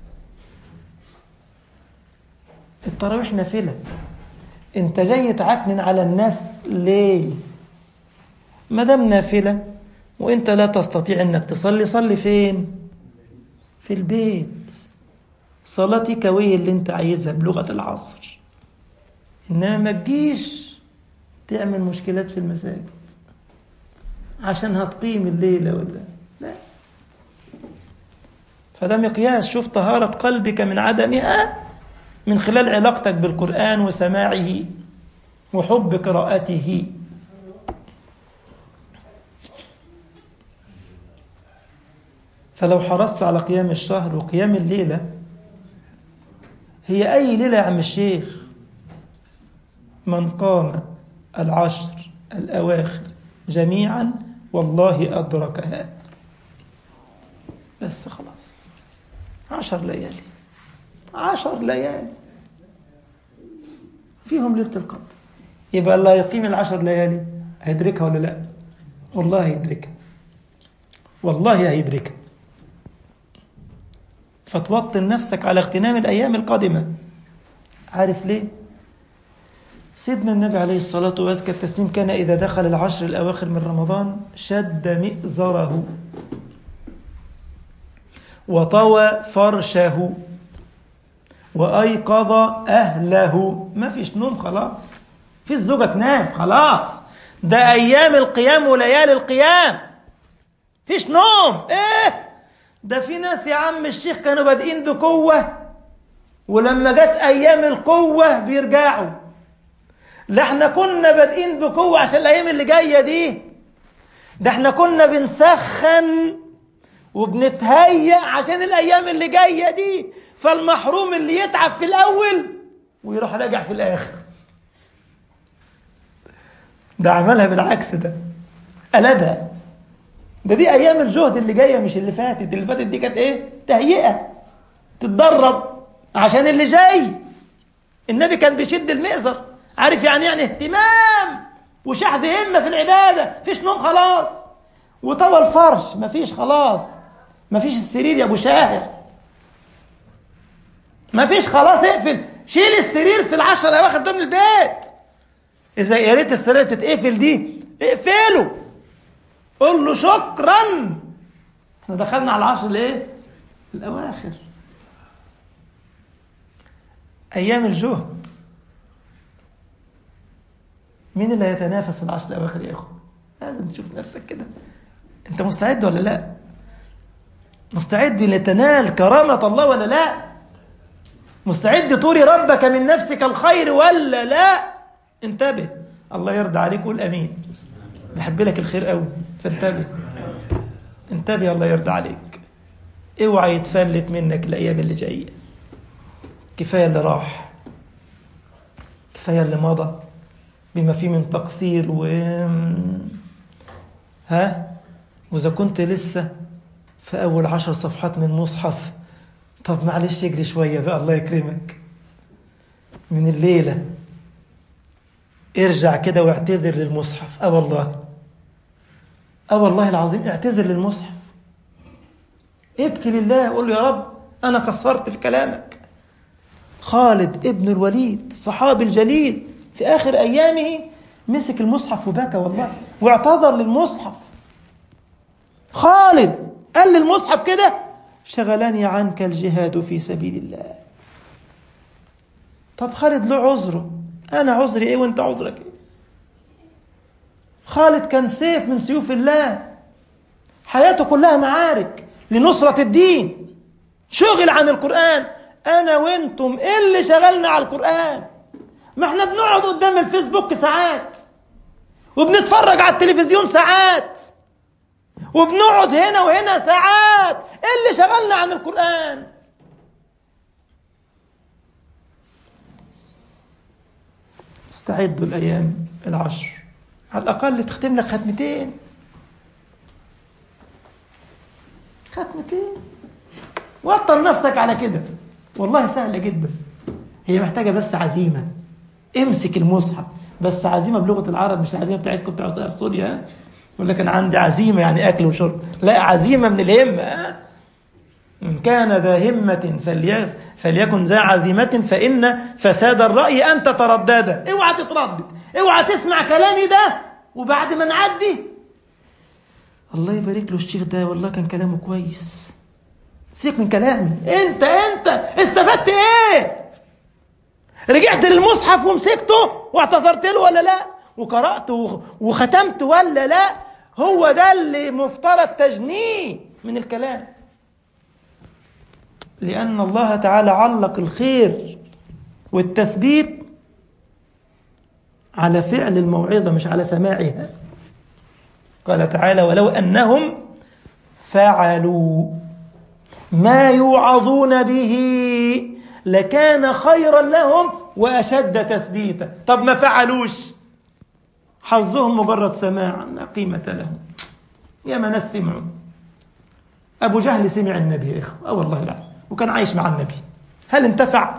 التراويح نافلة، انت جاي تعكنن على الناس ليه؟ ما دام نافلة وانت لا تستطيع انك تصلي، صلي فين؟ في البيت، صلاتي كويه اللي انت عايزها بلغة العصر، انما ما تجيش تعمل مشكلات في المساجد عشان هتقيم الليلة ولا لا. فده مقياس. شوف طهارة قلبك من عدمها من خلال علاقتك بالقرآن وسماعه وحب قراءته. فلو حرصت على قيام الشهر وقيام الليلة، هي أي ليلة يا عم الشيخ؟ من قام العشر الأواخر جميعا والله أدركها. بس خلاص، 10 ليالي، 10 ليالي فيهم ليلة القدر. يبقى الله يقيم 10 ليالي هيدركها ولا لا؟ والله هيدركها، والله هيدركها. فتوطن نفسك على اغتنام الأيام القادمة. عارف ليه؟ سيدنا النبي عليه الصلاة وأزكى التسليم كان إذا دخل 10 الأواخر من رمضان شد مئزره وطوى فرشه وأيقظ أهله. ما فيش نوم خلاص، في الزوجة تنام خلاص، ده أيام القيام وليالي القيام، فيش نوم. إيه ده؟ في ناس يا عم الشيخ كانوا بادئين بقوة ولما جت أيام القوة بيرجعوا. لا احنا كنا بادئين بقوة عشان الأيام اللي جاية دي، ده احنا كنا بنسخن وبنتهيأ عشان الأيام اللي جاية دي. فالمحروم اللي يتعب في الأول ويروح راجع في الآخر، ده عملها بالعكس، ده قلبها. دي أيام الجهد اللي جاية مش اللي فاتت. اللي فاتت دي كانت إيه؟ تهيئة، تتدرب عشان اللي جاي. النبي كان بيشد المئزر، عارف يعني اهتمام وشحذ همة في العبادة. فيش نوم خلاص، وطوى الفرش مفيش خلاص، مفيش السرير يا أبو شاهر، مفيش خلاص، اقفل، شيل السرير في 10 الأواخر دول من البيت. إذا يا ريت السرير تتقفل دي، اقفله، قل له شكرا، احنا دخلنا على 10 الايه؟ الأواخر، أيام الجهد. مين اللي هيتنافس في 10 الأواخر يا أخو؟ لازم تشوف نفسك كده، أنت مستعد ولا لا؟ مستعد لتنال كرامة الله ولا لا؟ مستعد توري ربك من نفسك الخير ولا لا؟ انتبه، الله يرضى عليك، قول أمين. بحب لك الخير قوي، فانتبه، انتبه، الله يرضى عليك. اوعى يتفلت منك الأيام اللي جاية. كفاية اللي راح، كفاية اللي مضى بما فيه من تقصير وإذا كنت لسه في أول 10 صفحات من مصحف، طب معلش اجري شوية بقى، الله يكرمك. من الليلة ارجع كده واعتذر للمصحف. والله والله العظيم اعتذر للمصحف، ابكي لله، قول له يا رب أنا قصرت في كلامك. خالد ابن الوليد الصحابي الجليل في آخر أيامه مسك المصحف وبكى والله، واعتذر للمصحف. خالد قال للمصحف كده: شغلني عنك الجهاد في سبيل الله. طب خالد له عذره، أنا عذري إيه وأنت عذرك إيه؟ خالد كان سيف من سيوف الله، حياته كلها معارك لنصرة الدين، شغل عن القرآن. أنا وأنتم إيه اللي شغلنا على القرآن؟ ما احنا بنقعد قدام الفيسبوك ساعات، وبنتفرج على التلفزيون ساعات، وبنقعد هنا وهنا ساعات. إيه اللي شغلنا عن القرآن؟ استعدوا الأيام 10 على الأقل تختم لك ختمتين. وطن نفسك على كده، والله سهلة جدا. هي محتاجة بس عزيمة. امسك المصحف، بس عزيمة بلغة العرب، مش العزيمة بتاعتكم بتاعت سوريا. يقول لك أنا عندي عزيمة يعني أكل وشرب، لا، عزيمة من الهمة. إن كان ذا همة فليكن ذا عزيمة، فإن فساد الرأي أن تتردد. اوعى تتردد، اوعى تسمع كلامي ده وبعد ما نعدي الله يبارك له الشيخ ده والله كان كلامه كويس، سيبك من كلامي. انت استفدت ايه؟ رجعت للمصحف ومسكته واعتذرت له ولا لا؟ وقرأت وختمت ولا لا؟ هو ده اللي مفترض تجنيه من الكلام، لأن الله تعالى علق الخير والتثبيت على فعل الموعظة مش على سماعها. قال تعالى: ولو أنهم فعلوا ما يوعظون به لكان خيرا لهم وأشد تثبيتا. طب ما فعلوش، حظهم مجرد سماع، لا قيمة لهم. يا ما ناس سمعوا. أبو جهل سمع النبي يا إخوة، والله لا، وكان عايش مع النبي، هل انتفع؟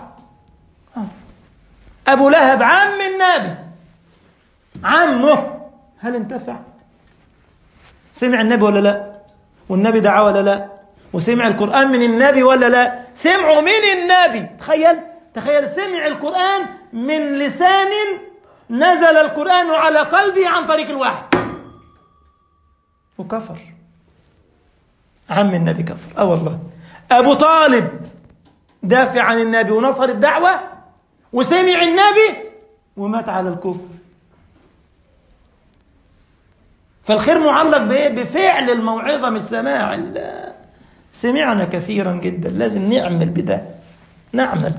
أبو لهب عم النبي، عمه، هل انتفع؟ سمع النبي ولا لا؟ والنبي دعا ولا لا؟ وسمع القرآن من النبي ولا لا؟ سمعوا من النبي. تخيل سمع القرآن من لسان نزل القرآن على قلبه عن طريق الوحي، وكفر. عم النبي كفر، والله. أبو طالب دافع عن النبي ونصر الدعوة وسمع النبي ومات على الكفر. فالخير معلق بإيه؟ بفعل الموعظة مش سماع. سمعنا كثيرا جدا، لازم نعمل بده، نعمل.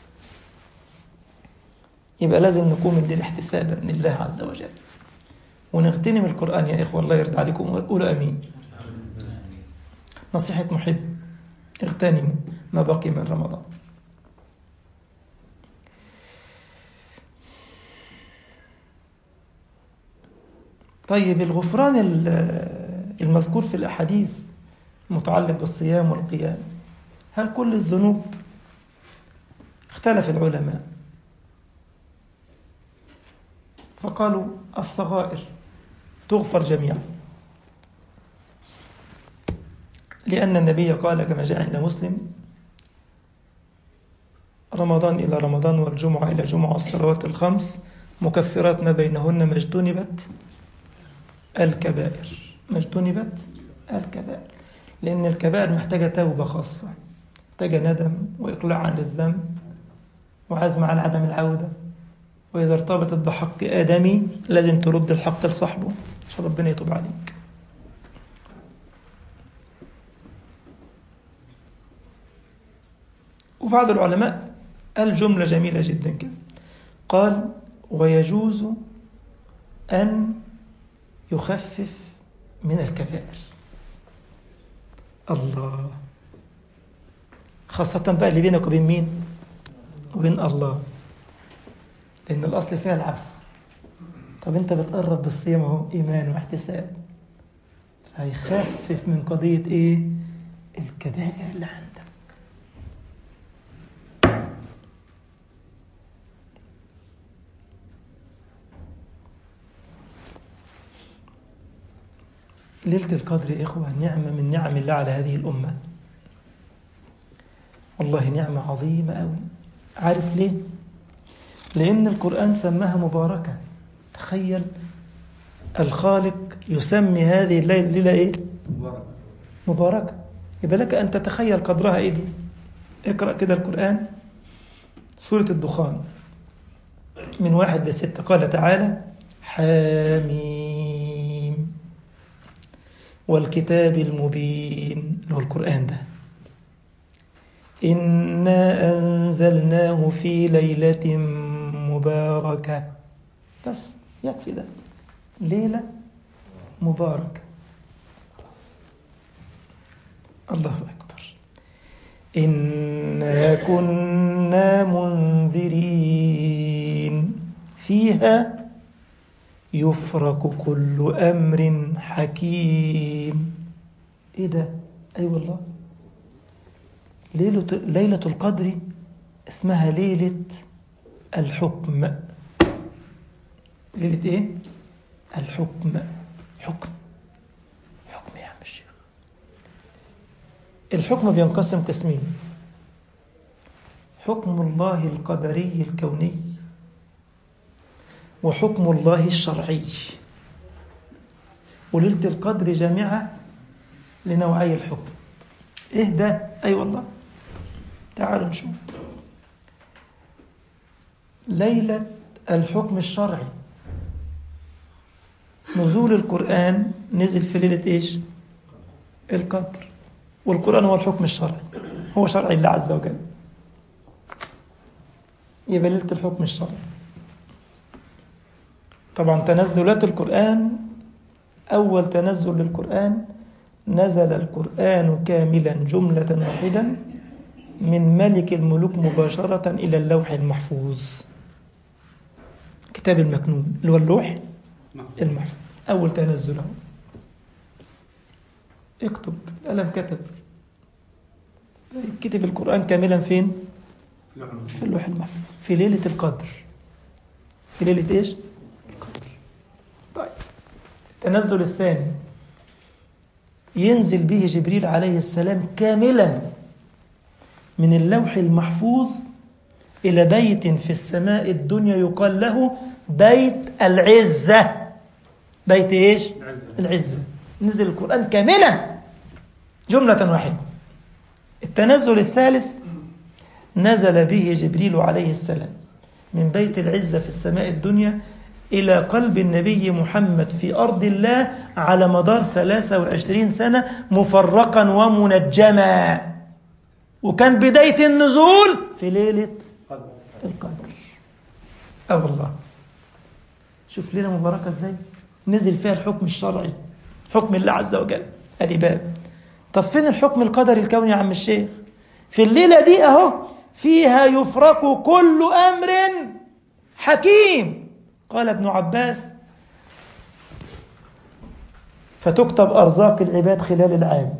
يبقى لازم نقوم الليل احتسابا لله عز وجل ونغتنم القرآن يا إخوة. الله يرضى عليكم، قولوا أمين. نصيحة محب: اغتنموا ما بقي من رمضان. طيب، الغفران المذكور في الأحاديث متعلق بالصيام والقيام، هل كل الذنوب؟ اختلف العلماء فقالوا الصغائر تغفر جميعا، لأن النبي قال كما جاء عند مسلم: رمضان إلى رمضان والجمعة إلى جمعة والصلوات الخمس مكفرات ما بينهن ما اجتنبت الكبائر. ما اجتنبت الكبائر، لأن الكبائر محتاجة توبة خاصة، محتاجة ندم وإقلاع عن الذنب وعزم على عدم العودة. وإذا ارتبطت بحق آدمي لازم ترد الحق لصاحبه عشان ربنا يتوب عليك. وبعض العلماء قال جملة جميلة جدا كده، قال: ويجوز أن يخفف من الكبائر. الله، خاصة بقى اللي بينك وبين مين؟ وبين الله، لأن الأصل فيها العفو. طب أنت بتقرب بالصيام اهو، إيمان واحتساب، فهيخفف من قضية إيه؟ الكبائر اللي عندك. ليلة القدر يا إخوة نعمة من نعم الله على هذه الأمة، والله نعمة عظيمة أوي. عارف ليه؟ لأن القرآن سماها مباركة. تخيل الخالق يسمي هذه الليلة ليلة إيه؟ مباركة. يبقى لك أن تتخيل قدرها إيه دي. اقرأ كده القرآن، سورة الدخان من 1 ل6. قال تعالى: حاميم والكتاب المبين، اللي هو القرآن ده، إنا أنزلناه في ليلة مباركة. بس يكفي ده، ليلة مباركة. الله أكبر. إنا كنا منذرين فيها يفرق كل أمر حكيم. إيه ده؟ أي والله ليلة القدر اسمها ليلة الحكم. ليلة إيه؟ الحكم. حكم يا عم الشيخ. الحكم بينقسم قسمين: حكم الله القدري الكوني، وحكم الله الشرعي. وليلة القدر جامعة لنوعي الحكم. إيه ده؟ أي والله تعالوا نشوف. ليلة الحكم الشرعي، نزول القرآن نزل في ليلة إيش؟ القدر. والقرآن هو الحكم الشرعي، هو شرع الله عز وجل، يبقى ليلة الحكم الشرعي. طبعا تنزلات القرآن، أول تنزل للقرآن نزل القرآن كاملا جملة واحدة من ملك الملوك مباشرة إلى اللوح المحفوظ، كتاب المكنون اللي هو اللوح المحفوظ. أول تنزله اكتب، القلم كتب، كتب القرآن كاملا فين؟ في اللوح المحفوظ في ليلة القدر. في ليلة إيش؟ القدر. طيب التنزل الثاني ينزل به جبريل عليه السلام كاملا من اللوح المحفوظ إلى بيت في السماء الدنيا يقال له بيت العزة. بيت إيش؟ العزة. نزل القرآن كاملا جملة واحدة. التنزل الثالث نزل به جبريل عليه السلام من بيت العزة في السماء الدنيا إلى قلب النبي محمد في أرض الله على مدار 23 سنة مفرقا ومنجما. وكان بداية النزول في ليلة القدر. والله شوف ليلة مباركة ازاي نزل فيها الحكم الشرعي، حكم الله عز وجل. ادي باب. طب فين الحكم القدري الكوني يا عم الشيخ؟ في الليلة دي اهو، فيها يفرق كل أمر حكيم. قال ابن عباس: فتكتب أرزاق العباد خلال العام.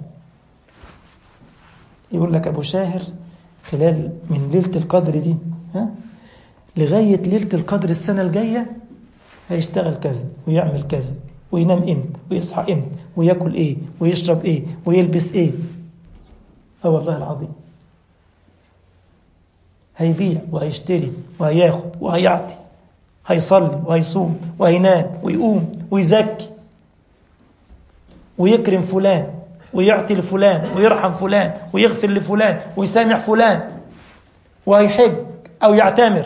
يقول لك أبو شاهر خلال من ليلة القدر دي لغاية ليلة القدر السنة الجاية هيشتغل كذا ويعمل كذا وينام امتى ويصحى امتى ويأكل ايه ويشرب ايه ويلبس ايه. والله العظيم هيبيع وهيشتري وهياخد وهيعطي، هيصلي وهيصوم وهينام ويقوم ويزكي ويكرم فلان ويعطي لفلان ويرحم فلان ويغفر لفلان ويسامح فلان، وهيحج أو يعتمر،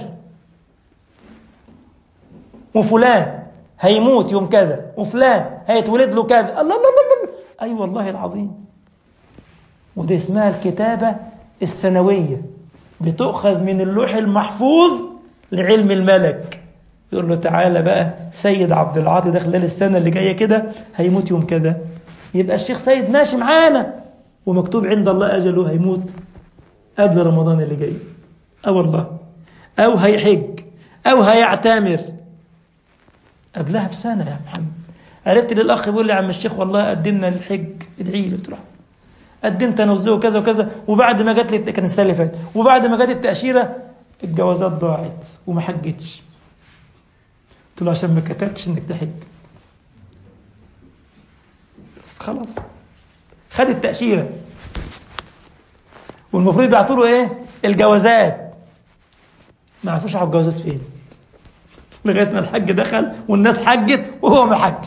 وفلان هيموت يوم كذا وفلان هيتولد له كذا. الله الله الله. أي والله العظيم. وده اسمها الكتابة السنوية، بتؤخذ من اللوح المحفوظ لعلم الملك. يقول له تعالى بقى سيد عبد العاطي ده خلال السنة اللي جاية كده هيموت يوم كذا، يبقى الشيخ سيد ماشي معانا ومكتوب عند الله أجله هيموت قبل رمضان اللي جاي. والله. أو هيحج أو هيعتمر قبلها بسنة. يا محمد عرفت للأخ بيقول لي عم الشيخ والله قدمنا للحج ادعي لي. تروح قدمت أنا وزيه وكذا وكذا، وبعد ما جت لي كان السنة اللي فاتت، وبعد ما جت التأشيرة الجوازات ضاعت وما حجتش. قلت له عشان ما كتبتش انك تحج. بس خلاص خد التأشيرة، والمفروض يبعتوا له ايه؟ الجوازات. ما عرفوش على الجوازات فين لغايه ما الحج دخل والناس حجت وهو ما حجش.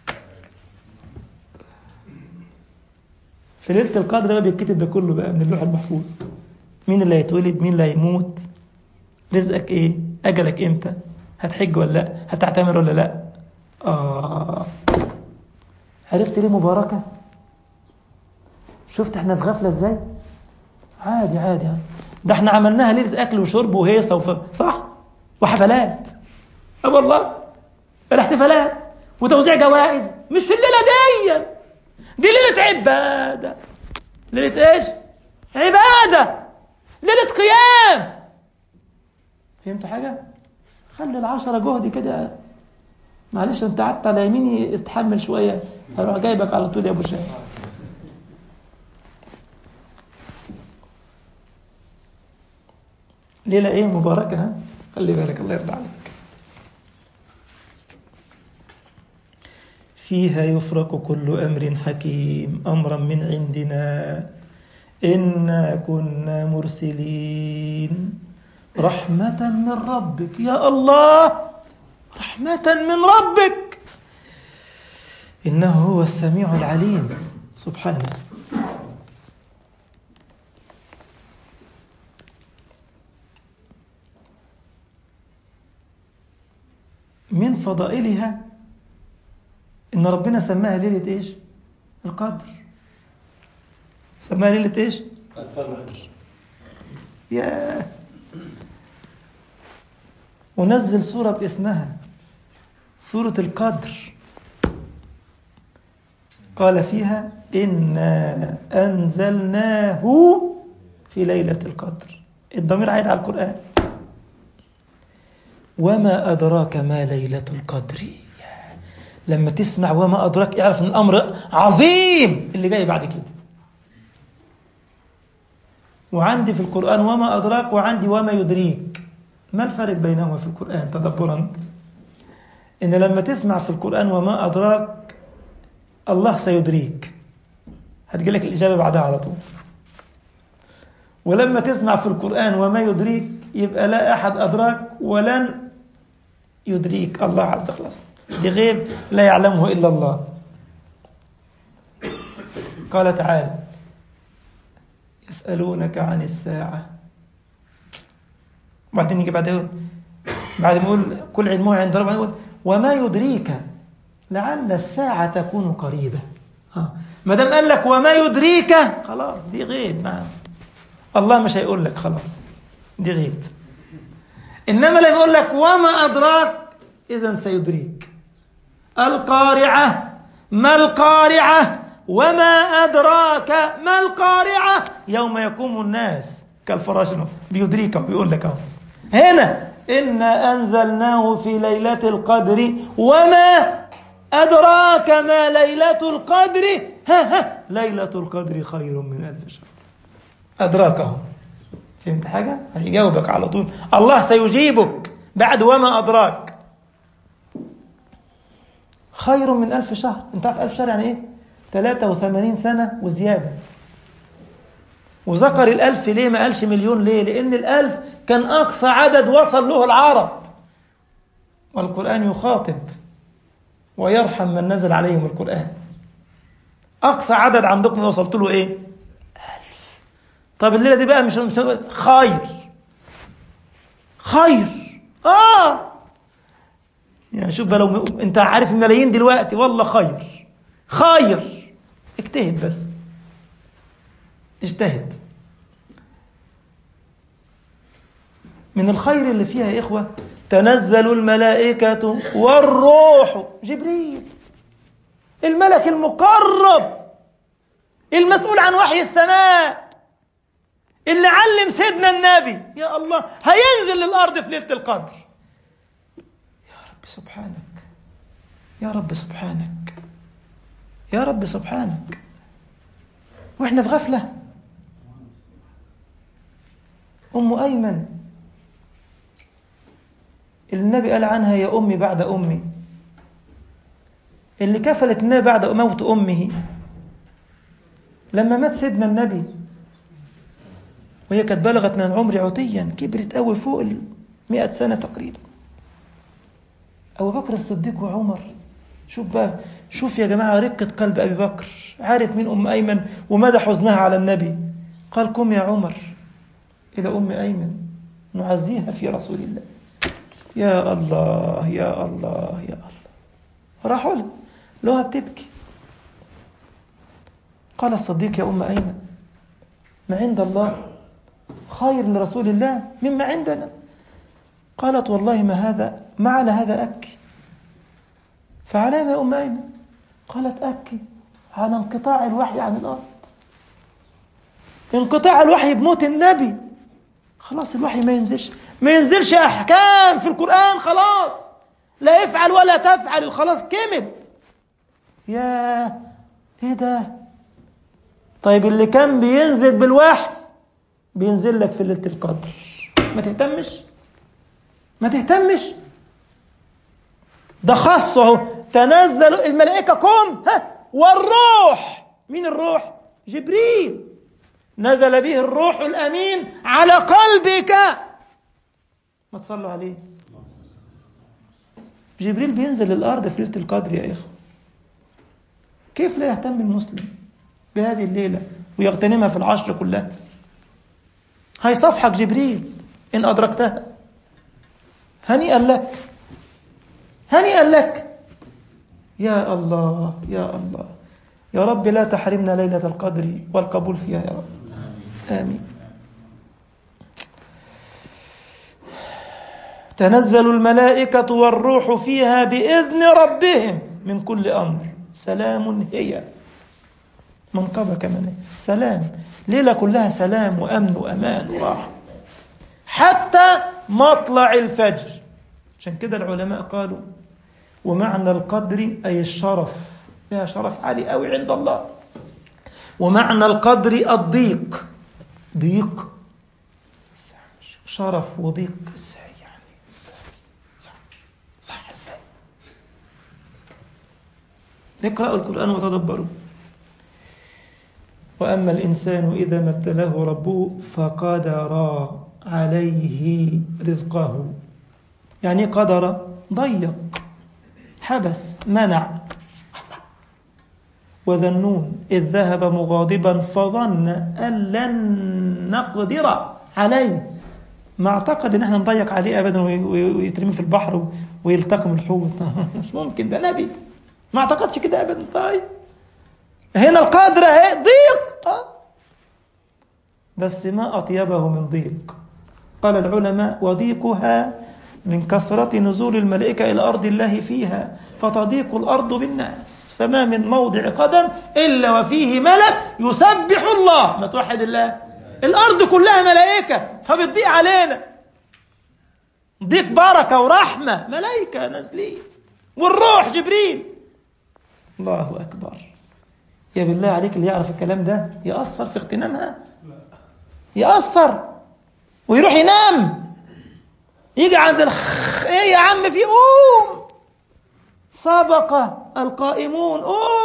في ليله القدر بقى بيتكتب ده كله بقى من اللوح المحفوظ. مين اللي هيتولد، مين اللي هيموت، رزقك ايه، اجلك امتى، هتحج ولا لا، هتعتمر ولا لا. عرفت ليه مباركه؟ شفت احنا في غفله ازاي؟ عادي عادي عادي. ده احنا عملناها ليله اكل وشرب وهيصه صح وحفلات. والله الاحتفالات وتوزيع جوائز مش في الليله دي ليله عباده. ليله ايش؟ عباده، ليله قيام. فهمت حاجه؟ خلي 10 جهد كده معلش انت قعدت على يميني، استحمل شوية، هروح جايبك على طول يا ابو شهاب. ليلة ايه مباركة، ها؟ خلي بالك، الله يرضى عليك. فيها يفرق كل أمر حكيم أمرا من عندنا إنا كنا مرسلين رحمة من ربك. يا الله، رحمة من ربك، إنه هو السميع العليم سبحانه. من فضائلها إن ربنا سماها ليلة إيش؟ القدر. سماها ليلة إيش؟ القدر. يا ونزل سورة باسمها، سورة القدر، قال فيها إنا أنزلناه في ليلة القدر. الضمير عايد على القرآن. وما أدراك ما ليلة القدر. لما تسمع وما أدراك اعرف ان الأمر عظيم اللي جاي بعد كده. وعندي في القرآن وما أدراك، وعندي وما يدريك. ما الفرق بينهما في القرآن تدبرا؟ إن لما تسمع في القرآن وما أدراك الله سيدريك، هتجي لك الإجابة بعدها على طول. ولما تسمع في القرآن وما يدريك يبقى لا أحد أدراك ولن يدريك الله عز وجل، دي غيب لا يعلمه إلا الله. قال تعالى يسألونك عن الساعة، وبعدين يجي بعد ما يقول كل علمه عند ربنا يقول وما يدريك لعل الساعة تكون قريبة. ما دام قال لك وما يدريك خلاص دي غيب، ما الله مش هيقول لك، خلاص دي غيب. إنما لما يقول لك وما أدراك إذن سيدريك. القارعة، ما القارعة؟ وما أدراك ما القارعة؟ يوم يقوم الناس كالفراش. بيدريك وبيقول لك هنا إنا أنزلناه في ليلة القدر وما أدراك ما ليلة القدر. ليلة القدر خير من 1000 شهر. أدراكه. فهمت حاجة؟ هيجاوبك على طول، الله سيجيبك بعد وما أدراك. خير من 1000 شهر. انت عارف 1000 شهر يعني ايه؟ 83 سنة وزيادة. وذكر 1000 ليه؟ ما قالش مليون ليه؟ لأن 1000 كان أقصى عدد وصل له العرب، والقرآن يخاطب ويرحم من نزل عليهم القرآن. أقصى عدد عندكم وصلت له إيه؟ 1000. طب الليلة دي بقى مش خير خير. يعني شوف بقى، لو انت عارف الملايين دلوقتي والله خير خير. اجتهد بس، اجتهد. من الخير اللي فيها يا إخوة تنزل الملائكة والروح. جبريل الملك المقرب المسؤول عن وحي السماء اللي علم سيدنا النبي، يا الله هينزل للأرض في ليلة القدر. يا رب سبحانك، يا رب سبحانك، يا رب سبحانك. وإحنا في غفلة. أم أيمن النبي قال عنها يا أمي بعد أمي، اللي كفلت النبي بعد موت أمه. لما مات سيدنا النبي وهي كانت بلغت من العمر عتيا، كبرت قوي فوق 100 سنة تقريبا. أبو بكر الصديق وعمر، شوف بقى، شوف يا جماعة رقة قلب أبي بكر، عارف مين أم أيمن ومدى حزنها على النبي. قال قم يا عمر إلى أم أيمن نعزيها في رسول الله. يا الله يا الله يا الله. راحوا لها بتبكي. قال الصديق يا أم أيمن ما عند الله خير لرسول الله مما عندنا. قالت والله ما هذا، ما على هذا أبكي. فعلى ما يا أم أيمن؟ قالت أبكي على انقطاع الوحي عن الأرض. انقطاع الوحي بموت النبي، خلاص الوحي ما ينزلش أحكام في القرآن، خلاص لا افعل ولا تفعل، خلاص كمل. يا ايه ده؟ طيب اللي كان بينزل بالوحي بينزل لك في ليلة القدر، ما تهتمش؟ ده خاصه، تنزل الملائكة قم والروح. مين الروح؟ جبريل، نزل به الروح الأمين على قلبك. ما تصلوا عليه. جبريل بينزل الأرض في ليلة القدر يا إخوة. كيف لا يهتم المسلم بهذه الليلة ويغتنمها في العشر كلها؟ هيصفحك جبريل إن أدركتها. هنيئا لك، هنيئا لك. يا الله يا الله، يا رب لا تحرمنا ليلة القدر والقبول فيها يا رب. آمين. تنزل الملائكة والروح فيها بإذن ربهم من كل أمر، سلام هي. منقبة كمان سلام، ليلة كلها سلام وأمن وأمان وراحة حتى مطلع الفجر. عشان كده العلماء قالوا ومعنى القدر أي الشرف، لها شرف عالي قوي عند الله. ومعنى القدر الضيق، ضيق شرف وضيق ازاي يعني؟ صح ازاي؟ اقرأوا القرآن وتدبروا. وأما الإنسان إذا ما ابتلاه ربه فقدر عليه رزقه. يعني قدر؟ ضيق، حبس، منع. وذنون إذ ذهب مغاضبا فظن أن لن نقدر عليه. ما اعتقد ان احنا نضيق عليه ابدا ويترمي في البحر ويلتقم الحوت. مش ممكن، ده نبي. ما اعتقدش كده ابدا. طيب هنا القدر اهي ضيق، بس ما اطيبه من ضيق. قال العلماء وضيقها من كثرة نزول الملائكة إلى أرض الله فيها فتضيق الأرض بالناس، فما من موضع قدم إلا وفيه ملك يسبح الله. ما توحد الله، الأرض كلها ملائكة فبتضيق علينا. ضيق بركة ورحمة، ملائكة نازلين والروح جبريل. الله أكبر. يا بالله عليك اللي يعرف الكلام ده يأثر في اغتنامها، يأثر ويروح ينام. يجي عند ايه يا عم في قوم، سبق القائمون،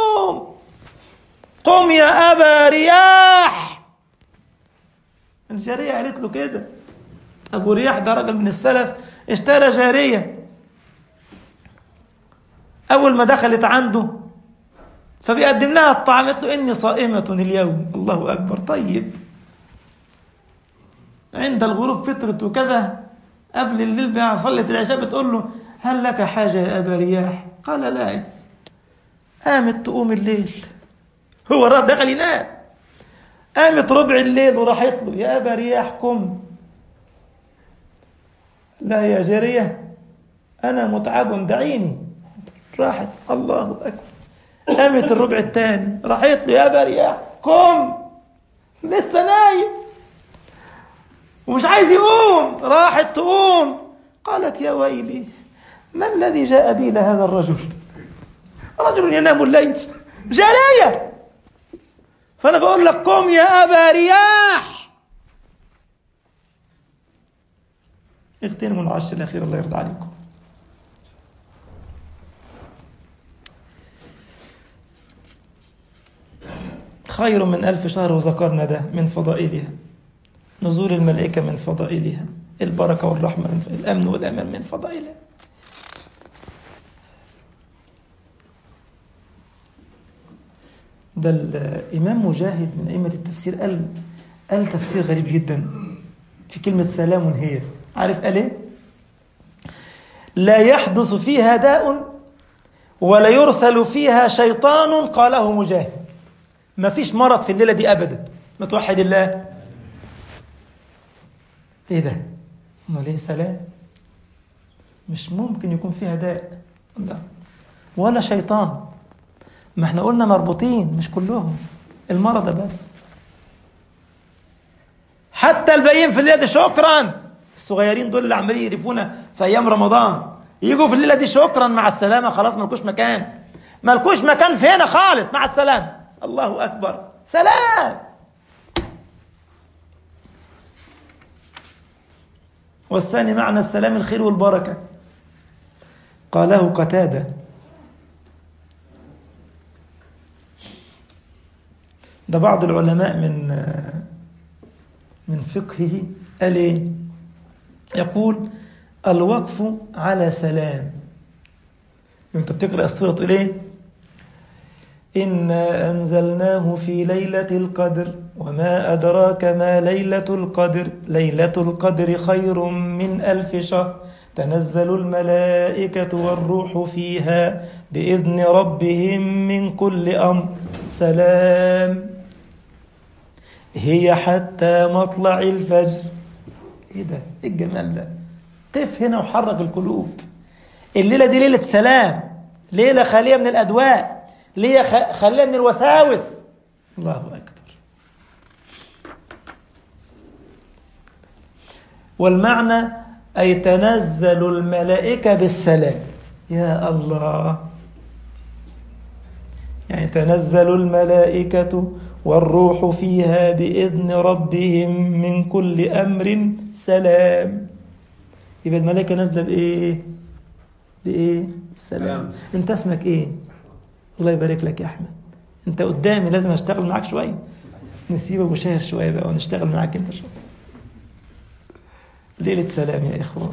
قم يا أبا رياح. الجارية قالت له كده. أبو رياح ده راجل من السلف، اشترى جارية. أول ما دخلت عنده فبيقدم لها الطعام، قالت له إني صائمة اليوم. الله أكبر. طيب عند الغروب فطرت وكذا، قبل الليل بقى صلت العشاء، بتقول له هل لك حاجة يا أبا رياح؟ قال لا. قامت تقوم الليل، هو دخل ينام. قامت ربع الليل وراحت له يا أبا رياح قم. لا يا جارية أنا متعب دعيني. راحت. الله أكبر. قامت الربع الثاني راحت له يا أبا رياح قم، لسه نايم ومش عايز يقوم. راحت تقوم. قالت يا ويلي ما الذي جاء بي لهذا الرجل؟ رجل ينام الليل، جارية. فأنا بقول لك قم يا أبا رياح. اغتنموا العشر الأخير الله يرضى عليكم. خير من 1000 شهر، وذكرنا ده من فضائلها. نزول الملائكة من فضائلها، البركة والرحمة من الأمن والأمان من فضائلها. ده الإمام مجاهد من أئمة التفسير قال تفسير غريب جدا في كلمة سلام هي. عارف قال إيه؟ لا يحدث فيها داء ولا يرسل فيها شيطان. قاله مجاهد. ما فيش مرض في الليلة دي أبدا. ما توحد الله. ايه ده؟ امال ايه سلام؟ مش ممكن يكون فيها داء لا ولا شيطان. ما احنا قلنا مربوطين، مش كلهم المرضى بس. حتى الباقيين في اليد شكرا. الصغيرين دول اللي عمالين يقرفونا في ايام رمضان يجوا في الليلة دي شكرا مع السلامة، خلاص ملكوش مكان، ملكوش مكان في هنا خالص، مع السلامة. الله أكبر، سلام. والثاني معنى السلام الخير والبركة، قاله قتادة. ده بعض العلماء من فقهه قال ايه؟ يقول الوقف على سلام. انت بتقرأ السورة تقول ايه؟ إنا أنزلناه في ليلة القدر وما أدراك ما ليلة القدر ليلة القدر خير من 1000 شهر تنزل الملائكة والروح فيها بإذن ربهم من كل أمر سلام هي حتى مطلع الفجر. ايه ده؟ ايه الجمال ده؟ قف هنا وحرك القلوب. الليلة دي ليلة سلام، ليلة خالية من الأدواء، ليلة خالية من الوساوس. الله أكبر. والمعنى أي تنزل الملائكة بالسلام. يا الله، يعني تنزل الملائكة والروح فيها بإذن ربهم من كل أمر سلام. يبقى الملائكة نازلة بإيه؟ السلام. انت اسمك ايه؟ الله يبارك لك يا أحمد، انت قدامي لازم اشتغل معاك شوية. نسيب أبو شاهر شوية بقى ونشتغل معاك انت شوية. ليلة سلام يا إخوة.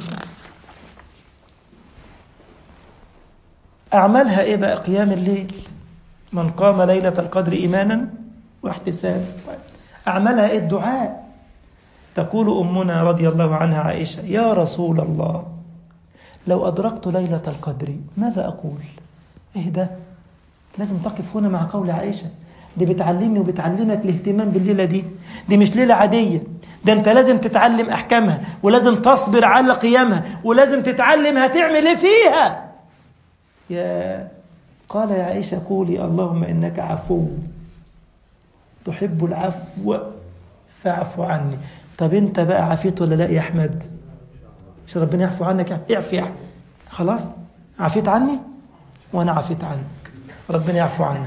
أعملها إيه بقى؟ قيام الليل. من قام ليلة القدر إيمانا واحتسابا. أعملها إيه؟ الدعاء. تقول أمنا رضي الله عنها عائشة: يا رسول الله، لو أدركت ليلة القدر ماذا أقول؟ إيه ده؟ لازم تقف هنا مع قول عائشة. دي بتعلمني وبتعلمك الاهتمام بالليلة دي. دي مش ليلة عادية، ده أنت لازم تتعلم أحكامها، ولازم تصبر على قيامها، ولازم تتعلم هتعمل إيه فيها. قال يا عائشة: قولي اللهم إنك عفو تحب العفو فاعف عني. طب أنت بقى عفيت ولا لا يا أحمد؟ مش ربنا يعفو عنك؟ اعفي يا أحمد. خلاص عفيت عني وأنا عفيت عنك، ربنا يعفو عنا.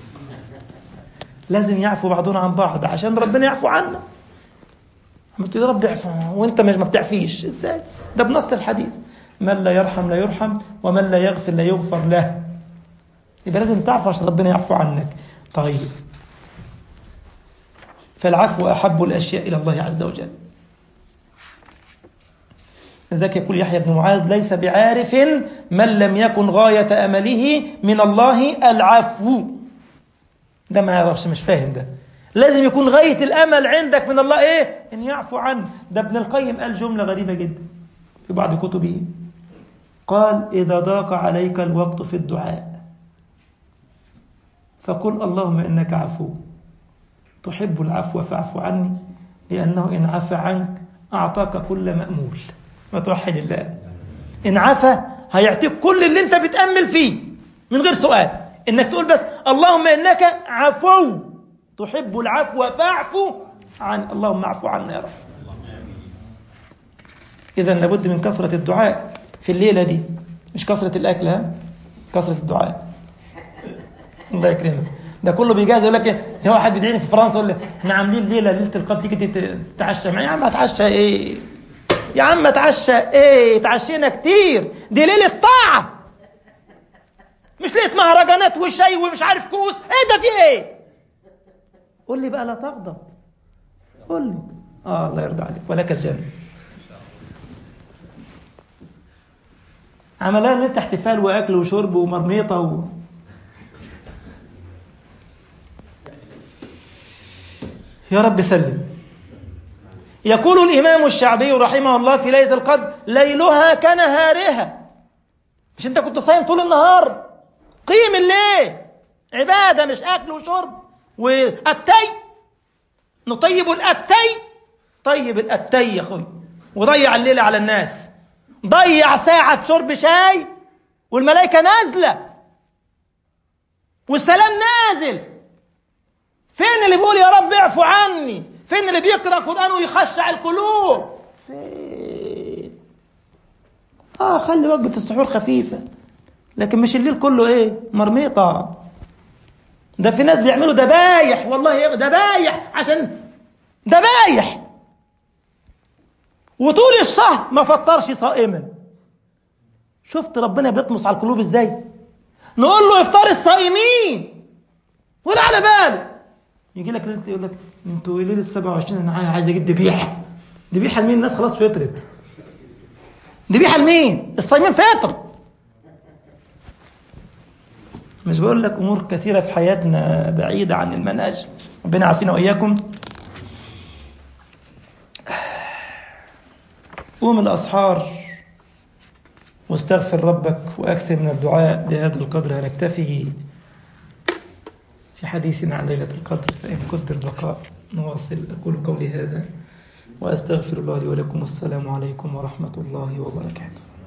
لازم يعفو بعضنا عن بعض عشان ربنا يعفو عنا. يا رب يعفو وانت مش ما بتعفيش ازاي؟ ده بنص الحديث: من لا يرحم لا يرحم ومن لا يغفر لا يغفر له. يبقى لازم تعفو عشان ربنا يعفو عنك. طيب، فالعفو أحب الأشياء إلى الله عز وجل. لذلك يقول يحيى بن معاذ: ليس بعارف من لم يكن غاية أمله من الله العفو. ده ما يعرفش، مش فاهم ده. لازم يكون غاية الأمل عندك من الله إيه؟ إن يعفو عنه. ده ابن القيم قال جملة غريبة جدا في بعض كتبه، قال: إذا ضاق عليك الوقت في الدعاء فقل اللهم إنك عفو تحب العفو فاعف عني، لأنه إن عفى عنك أعطاك كل مأمول. ما توحد الله. إن عفى هيعطيك كل اللي أنت بتأمل فيه من غير سؤال، إنك تقول بس اللهم إنك عفو تحب العفو فاعف عن. اللهم اعفو عنا يا رب. إذا لابد من كثرة الدعاء في الليلة دي، مش كثرة الأكل، ها؟ كثرة الدعاء. الله يكرمك. ده كله بيجهز يقول لك هو واحد بيدعيني في فرنسا يقول لي احنا عاملين ليله القدر، تيجي تتعشى معايا. يا عم اتعشى ايه؟ يا عم اتعشى ايه؟ اتعشينا كتير، دي ليله طاعه، مش ليله مهرجانات وشاي ومش عارف كوس. ايه ده؟ في ايه؟ قول لي بقى لا تغضب. قول لي الله يرضى عليك ولك الجنه. عملها ليله احتفال واكل وشرب ومرميطه يا رب سلم. يقول الإمام الشعبي رحمه الله في ليلة القدر: ليلها كنهارها. مش أنت كنت صايم طول النهار؟ قيم الليل عبادة، مش أكل وشرب والتي. نطيب الأتي، طيب الأتي يا أخوي، وضيع الليلة على الناس. ضيع ساعة في شرب شاي والملائكة نازلة والسلام نازل. فين اللي بيقول يا رب اعفو عني؟ فين اللي بيقرأ قرآن ويخشع القلوب؟ فين؟ خلي وجبة السحور خفيفة، لكن مش الليل كله مرميطة. ده في ناس بيعملوا دبايح، والله دبايح، عشان دبايح، وطول الشهر ما فطرش صائما. شفت ربنا بيطمس على القلوب ازاي؟ نقول له افطار الصائمين ولا على باله، يجي لك ليله يقول لك انتوا ليله 27 انا عايز اجيب ذبيحه. ذبيحه لمين؟ الناس خلاص فطرت. ذبيحه لمين؟ الصايمين فطر. مش بقول لك امور كثيره في حياتنا بعيده عن المنهج، ربنا يعافينا واياكم. قوم الاسحار واستغفر ربك واكثر من الدعاء. بهذا القدر هنكتفي في حديثنا عن ليلة القدر، فإن قدر البقاء نواصل. أقول قولي هذا وأستغفر الله لي ولكم، والسلام عليكم ورحمة الله وبركاته.